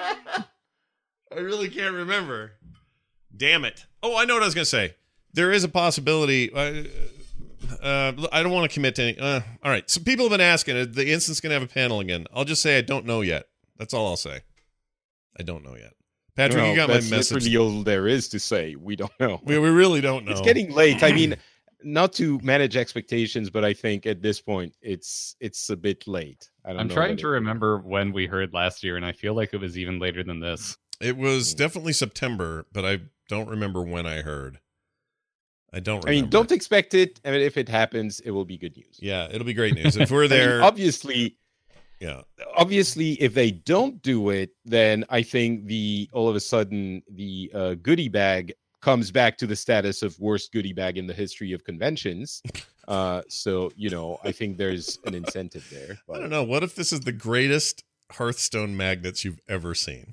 I really can't remember. Damn it. Oh, I know what I was going to say. There is a possibility. Uh, uh, I don't want to commit to any. Uh, all right. So people have been asking, is the instance going to have a panel again? I'll just say I don't know yet. That's all I'll say. I don't know yet. Patrick, well, you got my message. That's literally all there is to say. We don't know. We, we really don't know. It's getting late. I mean, not to manage expectations, but I think at this point, it's it's a bit late. I don't I'm know trying to remember when we heard last year, and I feel like it was even later than this. It was definitely September, but I don't remember when I heard. I don't remember. I mean, don't expect it. I mean, if it happens, it will be good news. Yeah, it'll be great news. If we're there. I mean, obviously, yeah. Obviously, if they don't do it, then I think the all of a sudden the uh, goodie bag comes back to the status of worst goodie bag in the history of conventions. Uh, so, you know, I think there's an incentive there. But... I don't know. What if this is the greatest Hearthstone magnets you've ever seen?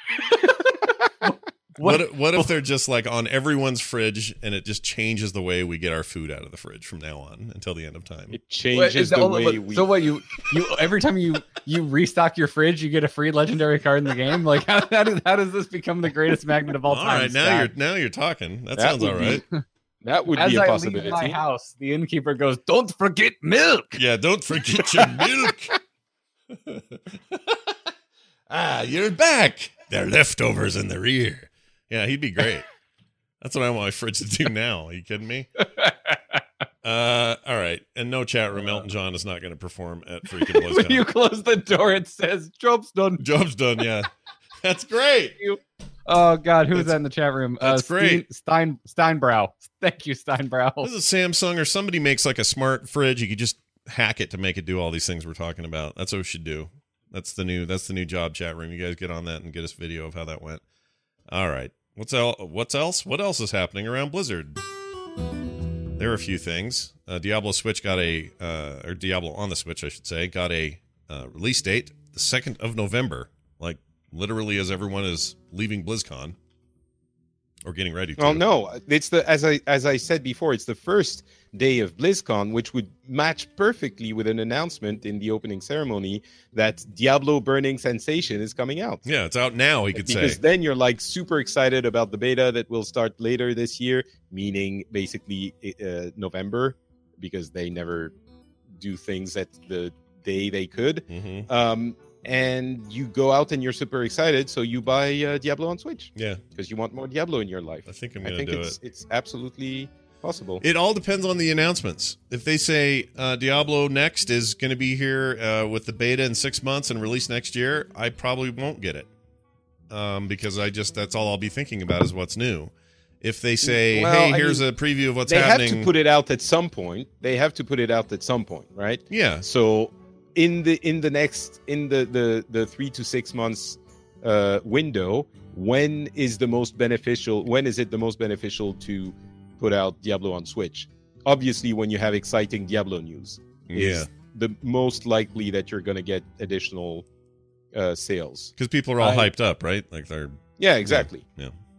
What, what what if they're just like on everyone's fridge and it just changes the way we get our food out of the fridge from now on until the end of time? It changes Wait, the way what, we. So what you you every time you you restock your fridge, you get a free legendary card in the game. Like how how does, how does this become the greatest magnet of all, all time? All right, now you're now you're talking. That, that sounds all right. Be, that would As be a I possibility. Leave my house, the innkeeper goes, "Don't forget milk." Yeah, don't forget your milk. Ah, you're back. There are leftovers in the rear. Yeah, he'd be great. That's what I want my fridge to do now. Are you kidding me? Uh, all right. And no chat room. Elton John is not going to perform at freaking BlizzCon. When you close the door, it says, "Job's done." Job's done, yeah. That's great. Oh, God. Who's that in the chat room? That's uh, great. Stein, Steinbrow. Thank you, Steinbrow. This is Samsung or somebody makes like a smart fridge. You could just hack it to make it do all these things we're talking about. That's what we should do. That's the new, that's the new job chat room. You guys get on that and get us video of how that went. All right. What's el- What's else? What else is happening around Blizzard? There are a few things. Uh, Diablo Switch got a, uh, or Diablo on the Switch, I should say, got a uh, release date, the second of November. Like literally, as everyone is leaving BlizzCon or getting ready to. Well, no, it's the as I as I said before, it's the first day of BlizzCon, which would match perfectly with an announcement in the opening ceremony that Diablo Burning Sensation is coming out. Yeah, it's out now, he could because say. Because then you're like super excited about the beta that will start later this year, meaning basically uh, November, because they never do things at the day they could. Mm-hmm. Um, and you go out and you're super excited, so you buy uh, Diablo on Switch. Yeah. Because you want more Diablo in your life. I think I'm going to to do it's, it. It's absolutely possible. It all depends on the announcements. If they say uh, Diablo Next is going to be here uh, with the beta in six months and release next year, I probably won't get it. Um, because I just, that's all I'll be thinking about is what's new. If they say, well, hey, I here's mean, a preview of what's they happening. They have to put it out at some point. They have to put it out at some point, right? Yeah. So in the in the next in the the, the three to six months uh, window, when is the most beneficial? When is it the most beneficial to put out Diablo on Switch? Obviously, when you have exciting Diablo news, is yeah. the most likely that you're going to get additional uh, sales because people are all I, hyped up, right? Like they're yeah, exactly. Yeah.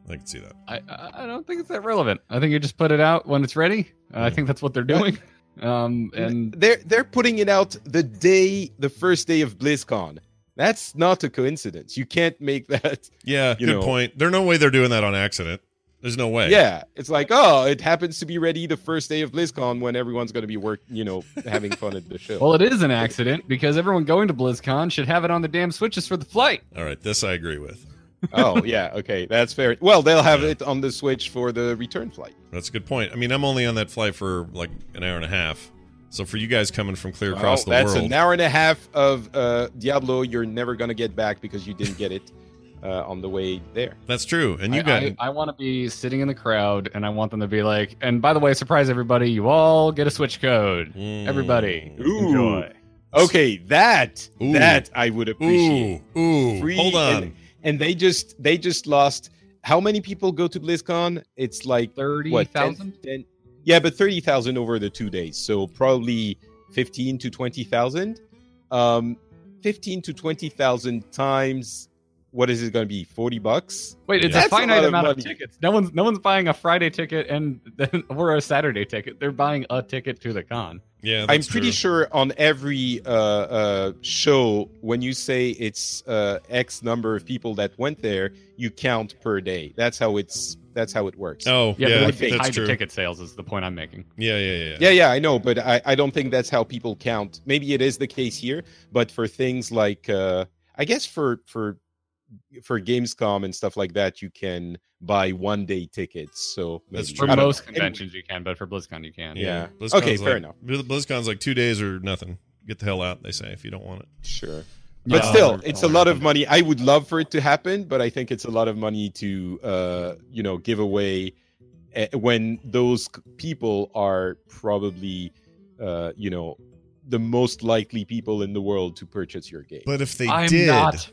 I can see that. I I don't think it's that relevant. I think you just put it out when it's ready. Uh, I think that's what they're doing. Um, and they're they're putting it out the day, the first day of BlizzCon. That's not a coincidence. You can't make that. Yeah, you good know, point. There's no way they're doing that on accident. There's no way. Yeah, it's like, oh, it happens to be ready the first day of BlizzCon when everyone's going to be work, you know, having fun at the show. Well, it is an accident because everyone going to BlizzCon should have it on the damn Switches for the flight. All right, this I agree with. Oh, yeah, okay, that's fair. Well, they'll have Yeah. it on the Switch for the return flight. That's a good point. I mean, I'm only on that flight for like an hour and a half. So for you guys coming from clear across Well, the that's world, an hour and a half of uh, Diablo you're never going to get back because you didn't get it uh, on the way there. that's true. And you I, got I, I want to be sitting in the crowd, and I want them to be like, and by the way, surprise everybody, you all get a Switch code. Mm. Everybody, Ooh. enjoy. Okay, that Ooh. that I would appreciate. ooh, ooh. Free Hold on. And, and they just they just lost. How many people go to BlizzCon? It's like thirty what, ten- thousand? ten Yeah, but thirty thousand over the two days. So probably fifteen to twenty thousand. Um, fifteen to twenty thousand times. What is it going to be? Forty bucks. Wait, it's Yeah. a That's a finite lot of amount of, money. tickets. No one's no one's buying a Friday ticket and then or a Saturday ticket. They're buying a ticket to the con. Yeah, I'm that's pretty true. sure on every uh, uh, show, when you say it's uh, X number of people that went there, you count per day. That's how it's. That's how it works. Oh, Yeah, yeah, but like they that's hide true. the ticket sales is the point I'm making. Yeah, yeah, yeah, Yeah, yeah, I know, but I, I don't think that's how people count. Maybe it is the case here, but for things like, uh, I guess for for for Gamescom and stuff like that, you can buy one day tickets. So That's maybe- true. For I don't most know. conventions you can, but for BlizzCon you can. Yeah. BlizzCon's Okay, fair like- enough. BlizzCon's like two days or nothing. Get the hell out, they say, if you don't want it. Sure. Yeah. But still, Yeah. it's a lot of money. I would love for it to happen, but I think it's a lot of money to, uh, you know, give away uh, when those c- people are probably, uh, you know, the most likely people in the world to purchase your game. But if they I'm did, not.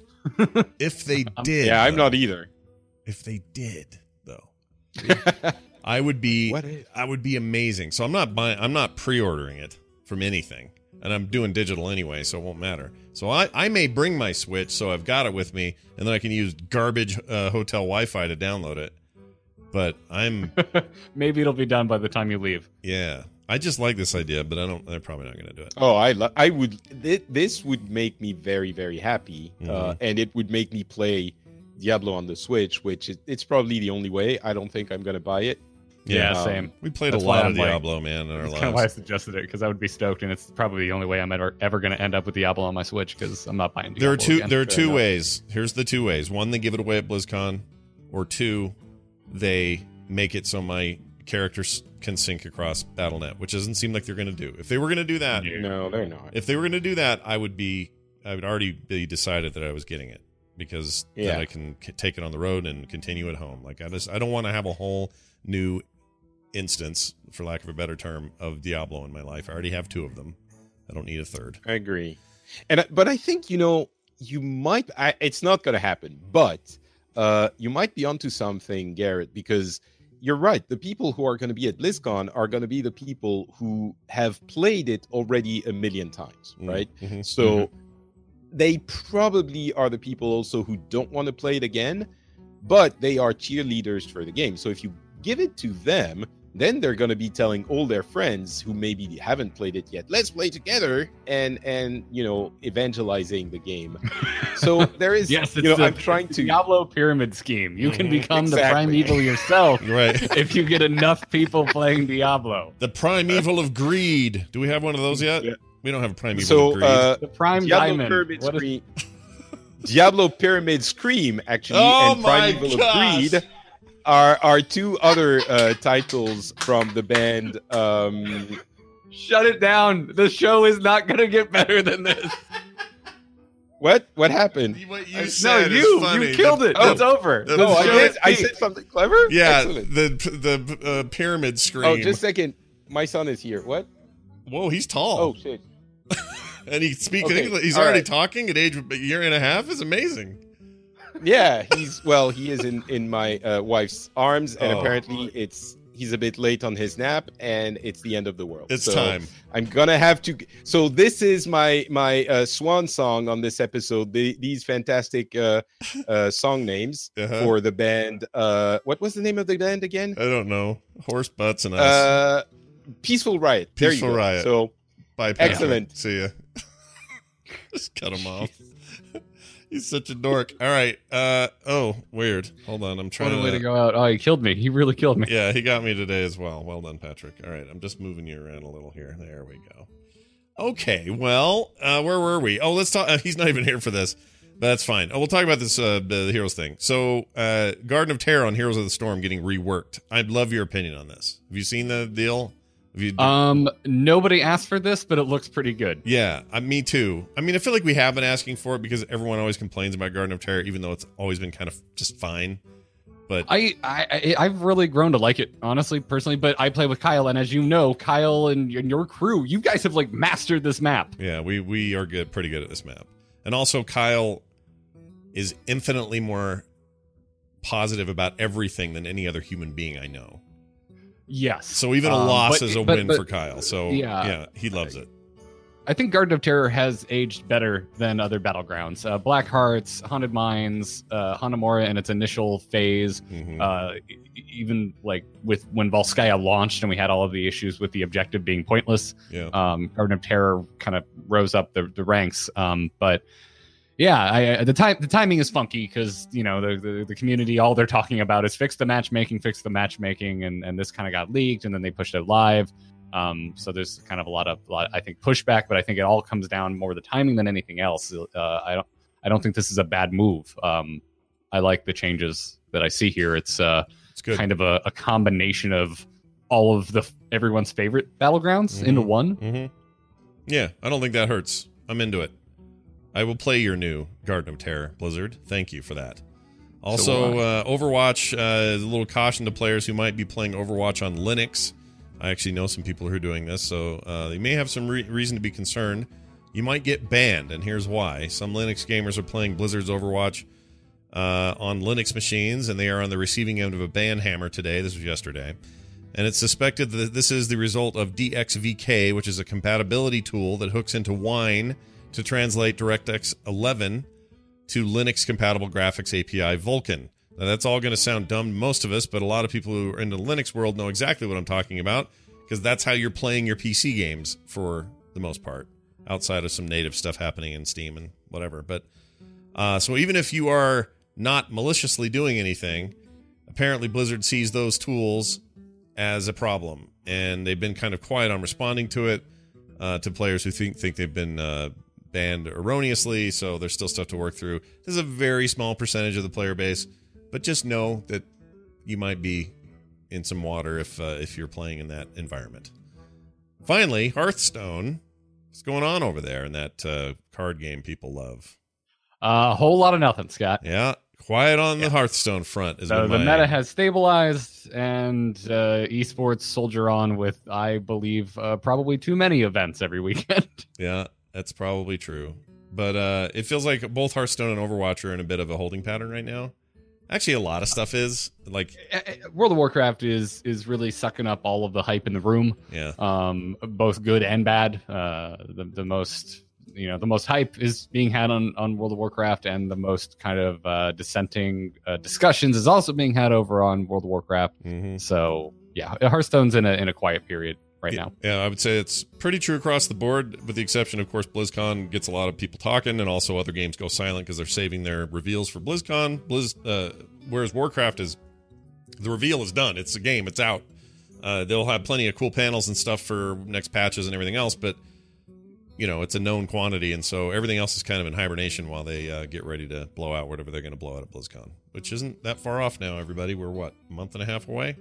if they did, yeah, I'm though, not either. If they did, though, I would be. What if? I would be amazing. So I'm not buying. I'm not pre-ordering it from anything, and I'm doing digital anyway, so it won't matter. So I, I may bring my Switch, so I've got it with me, and then I can use garbage uh, hotel Wi-Fi to download it. But I'm, Maybe it'll be done by the time you leave. yeah, I just like this idea, but I don't. They're probably not going to do it. Oh, I lo- I would. Th- this would make me very very happy, uh, Mhm. and it would make me play Diablo on the Switch, which is, it's probably the only way. I don't think I'm gonna buy it. Yeah, Um, same. We played That's a why lot I'm of like- Diablo, man, in our That's kind of why I lives. suggested it because I would be stoked, and it's probably the only way I'm ever ever going to end up with Diablo on my Switch because I'm not buying Diablo. There are two. again. There are Fair two enough. ways. Here's the two ways. One, they give it away at BlizzCon, or two, they make it so my characters can sync across Battle dot net, which doesn't seem like they're going to do. If they were going to do that, Yeah. No, they're not. if they were going to do that, I would be. I would already be decided that I was getting it because Yeah. then I can c- take it on the road and continue at home. Like I just, I don't want to have a whole new instance, for lack of a better term, of Diablo in my life. I already have two of them. I don't need a third. I agree, and I- but I think you know you might. I, it's not gonna happen, but uh, you might be onto something, Garrett, because you're right. The people who are going to be at BlizzCon are going to be the people who have played it already a million times, right? Mhm. So they probably are the people also who don't want to play it again, but they are cheerleaders for the game. So if you give it to them, then they're going to be telling all their friends who maybe haven't played it yet, let's play together, and and you know, evangelizing the game. So there is, Yes, you it's know, a I'm trying to. Diablo pyramid scheme. You can Mhm. become the Exactly. primeval yourself Right. if you get enough people playing Diablo. The primeval of greed. Do we have one of those yet? Yeah. We don't have a primeval So of greed. uh, The prime Diablo diamond. Pyramid What is- Scream. Diablo Pyramid Scream, actually, Oh and my Primeval gosh. of Greed are are two other uh, titles from the band. Um, Shut it down. The show is not going to get better than this. what what happened? what no, you you killed it. Oh. It's over. the- The Oh, I show did. is I peaked. said something clever. Yeah, Excellent. the the uh, pyramid scream. Oh, just a second. My son is here. What? Whoa, he's tall. Oh shit. and he speaks Okay, English. He's all already right. talking at age of a year and a half. Is amazing. Yeah, he's well. He is in in my uh, wife's arms, and Oh. apparently it's he's a bit late on his nap, and it's the end of the world. It's so time. I'm gonna have to. So this is my my uh, swan song on this episode. The, these fantastic uh, uh, song names Uh-huh. for the band. Uh, what was the name of the band again? I don't know. Horse butts and us. Uh, Peaceful Riot. There Peaceful you go. Riot. So Bye, Patrick. excellent. See ya. Just cut him off. He's such a dork. All right. Uh oh, weird. Hold on. I'm trying What a way to, to go out. Oh, he killed me. He really killed me. Yeah, he got me today as well. Well done, Patrick. All right, I'm just moving you around a little here. There we go. Okay, well, uh, where were we? Oh, let's talk. Uh, he's not even here for this, but that's fine. Oh, we'll talk about this uh, the, the Heroes thing. So, uh, Garden of Terror on Heroes of the Storm getting reworked. I'd love your opinion on this. Have you seen the deal? Have you? Um, nobody asked for this, but it looks pretty good. Yeah, uh, me too. I mean, I feel like we have been asking for it because everyone always complains about Garden of Terror, even though it's always been kind of just fine. But I, I, I I've really grown to like it, honestly, personally. But I play with Kyle, and as you know, Kyle and, and your crew, you guys have like mastered this map. yeah, we we are good, pretty good at this map. And also, Kyle is infinitely more positive about everything than any other human being I know. Yes. So even a Um, loss but- is a but- win but for Kyle. So yeah. yeah, he loves it. I think Garden of Terror has aged better than other battlegrounds. Uh, Black Hearts, Haunted Mines, uh, Hanamura in its initial phase, Mhm. uh, e- even like with when Volskaya launched and we had all of the issues with the objective being pointless. Yeah. Um, Garden of Terror kind of rose up the, the ranks. Um, but yeah, I, I- the time the timing is funky because you know the, the the community, all they're talking about is fix the matchmaking, fix the matchmaking, and and this kind of got leaked and then they pushed it live. Um, so there's kind of a lot of, lot, I think, pushback, but I think it all comes down more the timing than anything else. Uh, I don't, I don't think this is a bad move. Um, I like the changes that I see here. It's uh, It's good. kind of a, a combination of all of the everyone's favorite battlegrounds Mhm. into one. hmm Yeah, I don't think that hurts. I'm into it. I will play your new Garden of Terror, Blizzard. Thank you for that. Also, will uh, Overwatch, uh, a little caution to players who might be playing Overwatch on Linux. I actually know some people who are doing this, so uh, they may have some re- reason to be concerned. You might get banned, and here's why. Some Linux gamers are playing Blizzard's Overwatch uh, on Linux machines, and they are on the receiving end of a ban hammer today. This was yesterday. And it's suspected that this is the result of D X V K, which is a compatibility tool that hooks into Wine to translate DirectX eleven to Linux-compatible graphics A P I Vulkan. Now, that's all going to sound dumb to most of us, but a lot of people who are in the Linux world know exactly what I'm talking about, because that's how you're playing your P C games for the most part, outside of some native stuff happening in Steam and whatever. But uh, so even if you are not maliciously doing anything, apparently Blizzard sees those tools as a problem, and they've been kind of quiet on responding to it uh, to players who think think they've been uh, banned erroneously. So there's still stuff to work through. This is a very small percentage of the player base. But just know that you might be in some water if uh, if you're playing in that environment. Finally, Hearthstone. What's going on over there in that uh, card game people love? A whole lot of nothing, Scott. Yeah, quiet on the Hearthstone front. Is So the my, meta has stabilized, and uh, esports soldier on with, I believe, uh, probably too many events every weekend. Yeah, that's probably true. But uh, it feels like both Hearthstone and Overwatch are in a bit of a holding pattern right now. Actually, a lot of stuff is like, World of Warcraft is is really sucking up all of the hype in the room, yeah, um, both good and bad. Uh, the the most you know the most hype is being had on, on World of Warcraft, and the most kind of uh, dissenting uh, discussions is also being had over on World of Warcraft. mm-hmm. So yeah, Hearthstone's in a in a quiet period right yeah, now. Yeah, I would say it's pretty true across the board, with the exception, of course, BlizzCon gets a lot of people talking, and also other games go silent because they're saving their reveals for BlizzCon. Blizz, uh, whereas Warcraft is, the reveal is done. It's a game. It's out. Uh, they'll have plenty of cool panels and stuff for next patches and everything else, but you know, it's a known quantity, and so everything else is kind of in hibernation while they uh, get ready to blow out whatever they're going to blow out at BlizzCon, which isn't that far off now. Everybody, we're what, a month and a half away?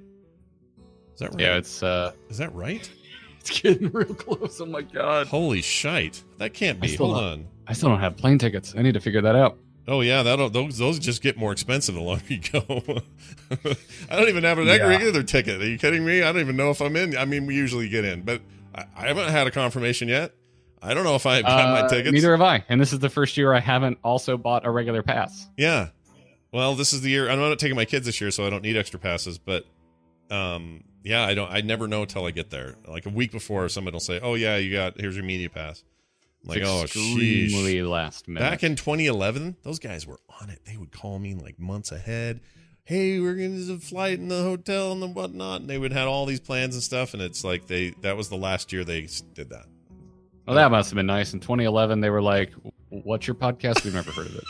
Is that right? Yeah, it's uh, Is that right? it's getting real close. Oh my god! Holy shite! That can't I be. still Hold don't- on. I still don't have plane tickets. I need to figure that out. Oh yeah, that those those just get more expensive the longer you go. I don't even have an yeah. regular ticket. Are you kidding me? I don't even know if I'm in. I mean, we usually get in, but I, I haven't had a confirmation yet. I don't know if I've got Uh, my tickets. Neither have I. And this is the first year I haven't also bought a regular pass. Yeah. Well, this is the year. I'm not taking my kids this year, so I don't need extra passes. But um, yeah, I don't. I never know till I get there. Like a week before, somebody will say, "Oh yeah, you got here's your media pass." I'm like, oh, extremely sheesh. last minute. Back in twenty eleven, those guys were on it. They would call me like months ahead. Hey, we're going to flight in the hotel and the whatnot. And they would have all these plans and stuff. And it's like they that was the last year they did that. Well, that must have been nice. In twenty eleven, they were like, "What's your podcast? We've never heard of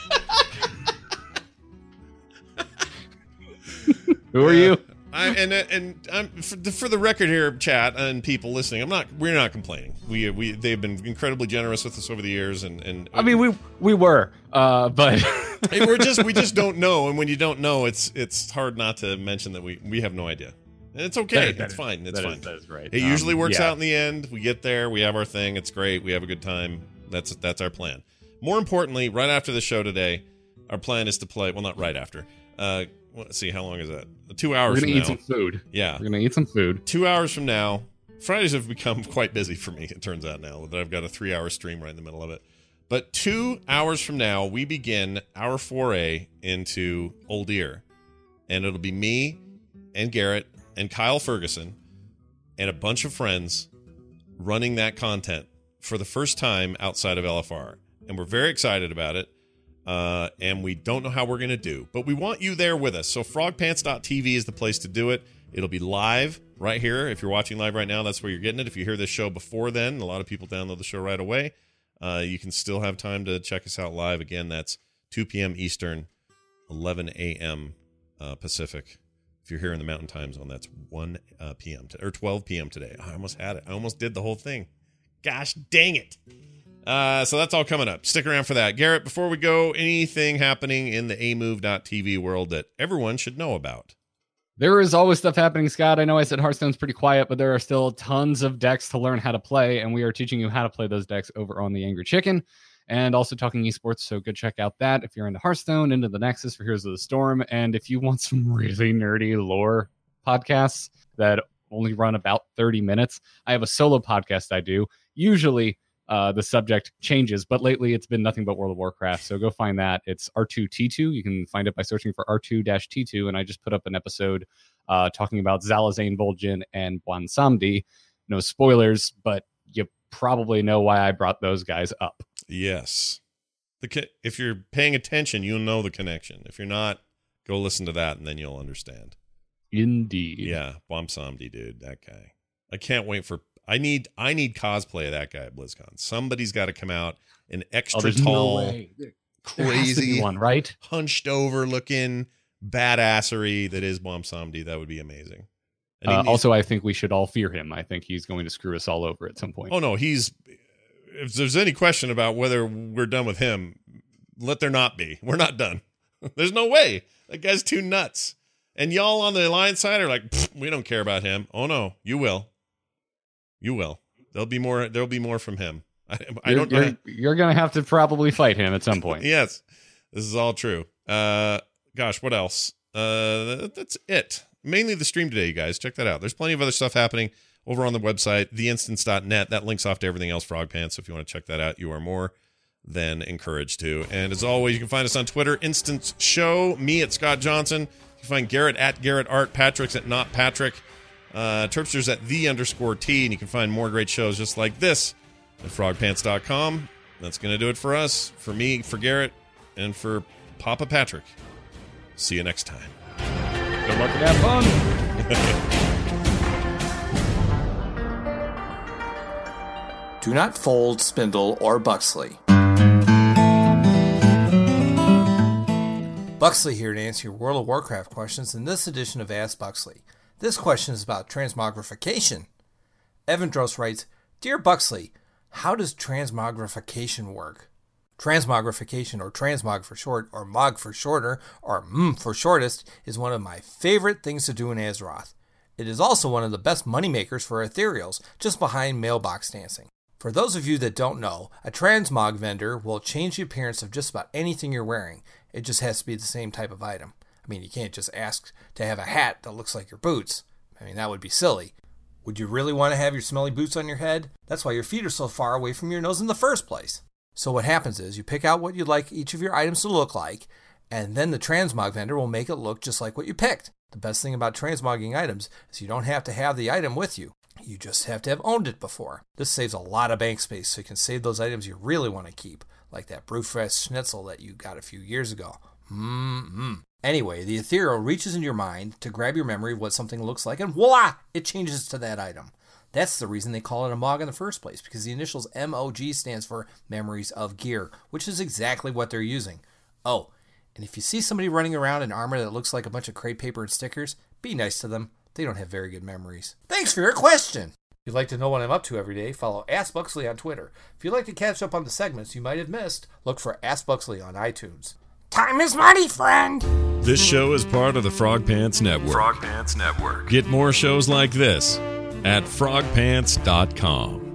it." Who are you? I, and and I'm, for, the, for the record here, chat and people listening, I'm not. We're not complaining. We we they've been incredibly generous with us over the years, and and I mean we we were, uh, but we're just we just don't know. And when you don't know, it's it's hard not to mention that we we have no idea. And it's okay. That, that it's is, fine. It's that fine. Is, that is right. It um, usually works yeah. out in the end. We get there. We have our thing. It's great. We have a good time. That's that's our plan. More importantly, right after the show today, our plan is to play. Well, not right after. Uh, let's see. How long is that? Two hours. We're gonna from eat now. some food. Yeah, we're gonna eat some food. Two hours from now. Fridays have become quite busy for me. It turns out now that I've got a three-hour stream right in the middle of it. But two hours from now, we begin our foray into Old Ear, and it'll be me and Garrett and Kyle Ferguson and a bunch of friends running that content for the first time outside of L F R. And we're very excited about it. Uh, and we don't know how we're going to do, but we want you there with us. So frog pants dot t v is the place to do it. It'll be live right here. If you're watching live right now, that's where you're getting it. If you hear this show before then, a lot of people download the show right away. Uh, you can still have time to check us out live. Again, that's two p.m. Eastern, eleven a.m. Uh, Pacific. If you're here in the Mountain Time Zone, that's one p.m. To, or twelve p.m. today. I almost had it. I almost did the whole thing. Gosh dang it. Uh, so that's all coming up. Stick around for that. Garrett, before we go, anything happening in the a move dot t v world that everyone should know about? There is always stuff happening, Scott. I know I said Hearthstone's pretty quiet, but there are still tons of decks to learn how to play, and we are teaching you how to play those decks over on the Angry Chicken, and also talking esports, so go check out that if you're into Hearthstone, into the Nexus for Heroes of the Storm, and if you want some really nerdy lore podcasts that only run about thirty minutes, I have a solo podcast I do. Usually, Uh, the subject changes, but lately it's been nothing but World of Warcraft. So go find that. It's R two T two. You can find it by searching for R two T two. And I just put up an episode uh, talking about Zalazane Vol'jin and Bwonsamdi. No spoilers, but you probably know why I brought those guys up. Yes. The co- if you're paying attention, you'll know the connection. If you're not, go listen to that and then you'll understand. Indeed. Yeah, Bwonsamdi, dude, that guy. I can't wait for I need I need cosplay of that guy at BlizzCon. Somebody's got to come out an extra oh, tall, no crazy one, right? Hunched over looking badassery that is Bwonsamdi. That would be amazing. And Uh, he- also, I think we should all fear him. I think he's going to screw us all over at some point. oh no, he's. If there's any question about whether we're done with him, let there not be. We're not done. There's no way. That guy's too nuts. And y'all on the Alliance side are like, we don't care about him. Oh no, you will. You will. There'll be more. There'll be more from him. I, I you're, don't. You're, I, you're going to have to probably fight him at some point. yes, this is all true. Uh, gosh, what else? Uh, that's it. Mainly the stream today, you guys. Check that out. There's plenty of other stuff happening over on the website, the instance dot net. That links off to everything else Frog Pants. So if you want to check that out, you are more than encouraged to. And as always, you can find us on Twitter, Instance Show. Me at Scott Johnson. You can find Garrett at Garrett Art. Patrick's at Not Patrick. Uh, Terpster's at the underscore T, and you can find more great shows just like this at frog pants dot com. That's going to do it for us, for me, for Garrett, and for Papa Patrick. See you next time. Good luck and have fun. Do not fold, spindle, or Buxley. Buxley here to answer your World of Warcraft questions in this edition of Ask Buxley. This question is about transmogrification. Evan Drost writes, Dear Buxley, how does transmogrification work? Transmogrification, or transmog for short, or mog for shorter, or mm for shortest, is one of my favorite things to do in Azeroth. It is also one of the best moneymakers for ethereals, just behind mailbox dancing. For those of you that don't know, a transmog vendor will change the appearance of just about anything you're wearing. It just has to be the same type of item. I mean, you can't just ask to have a hat that looks like your boots. I mean, that would be silly. Would you really want to have your smelly boots on your head? That's why your feet are so far away from your nose in the first place. So what happens is you pick out what you'd like each of your items to look like, and then the transmog vendor will make it look just like what you picked. The best thing about transmogging items is you don't have to have the item with you. You just have to have owned it before. This saves a lot of bank space, so you can save those items you really want to keep, like that Brewfest Schnitzel that you got a few years ago. Mm-hmm. Anyway, the ethereal reaches into your mind to grab your memory of what something looks like, and voila! It changes to that item. That's the reason they call it a M O G in the first place, because the initials M O G stands for Memories of Gear, which is exactly what they're using. Oh, and if you see somebody running around in armor that looks like a bunch of crepe paper and stickers, be nice to them. They don't have very good memories. Thanks for your question! If you'd like to know what I'm up to every day, follow Ask Buxley on Twitter. If you'd like to catch up on the segments you might have missed, look for Ask Buxley on iTunes. Time is money, friend! This show is part of the Frog Pants Network. Frog Pants Network. Get more shows like this at frog pants dot com.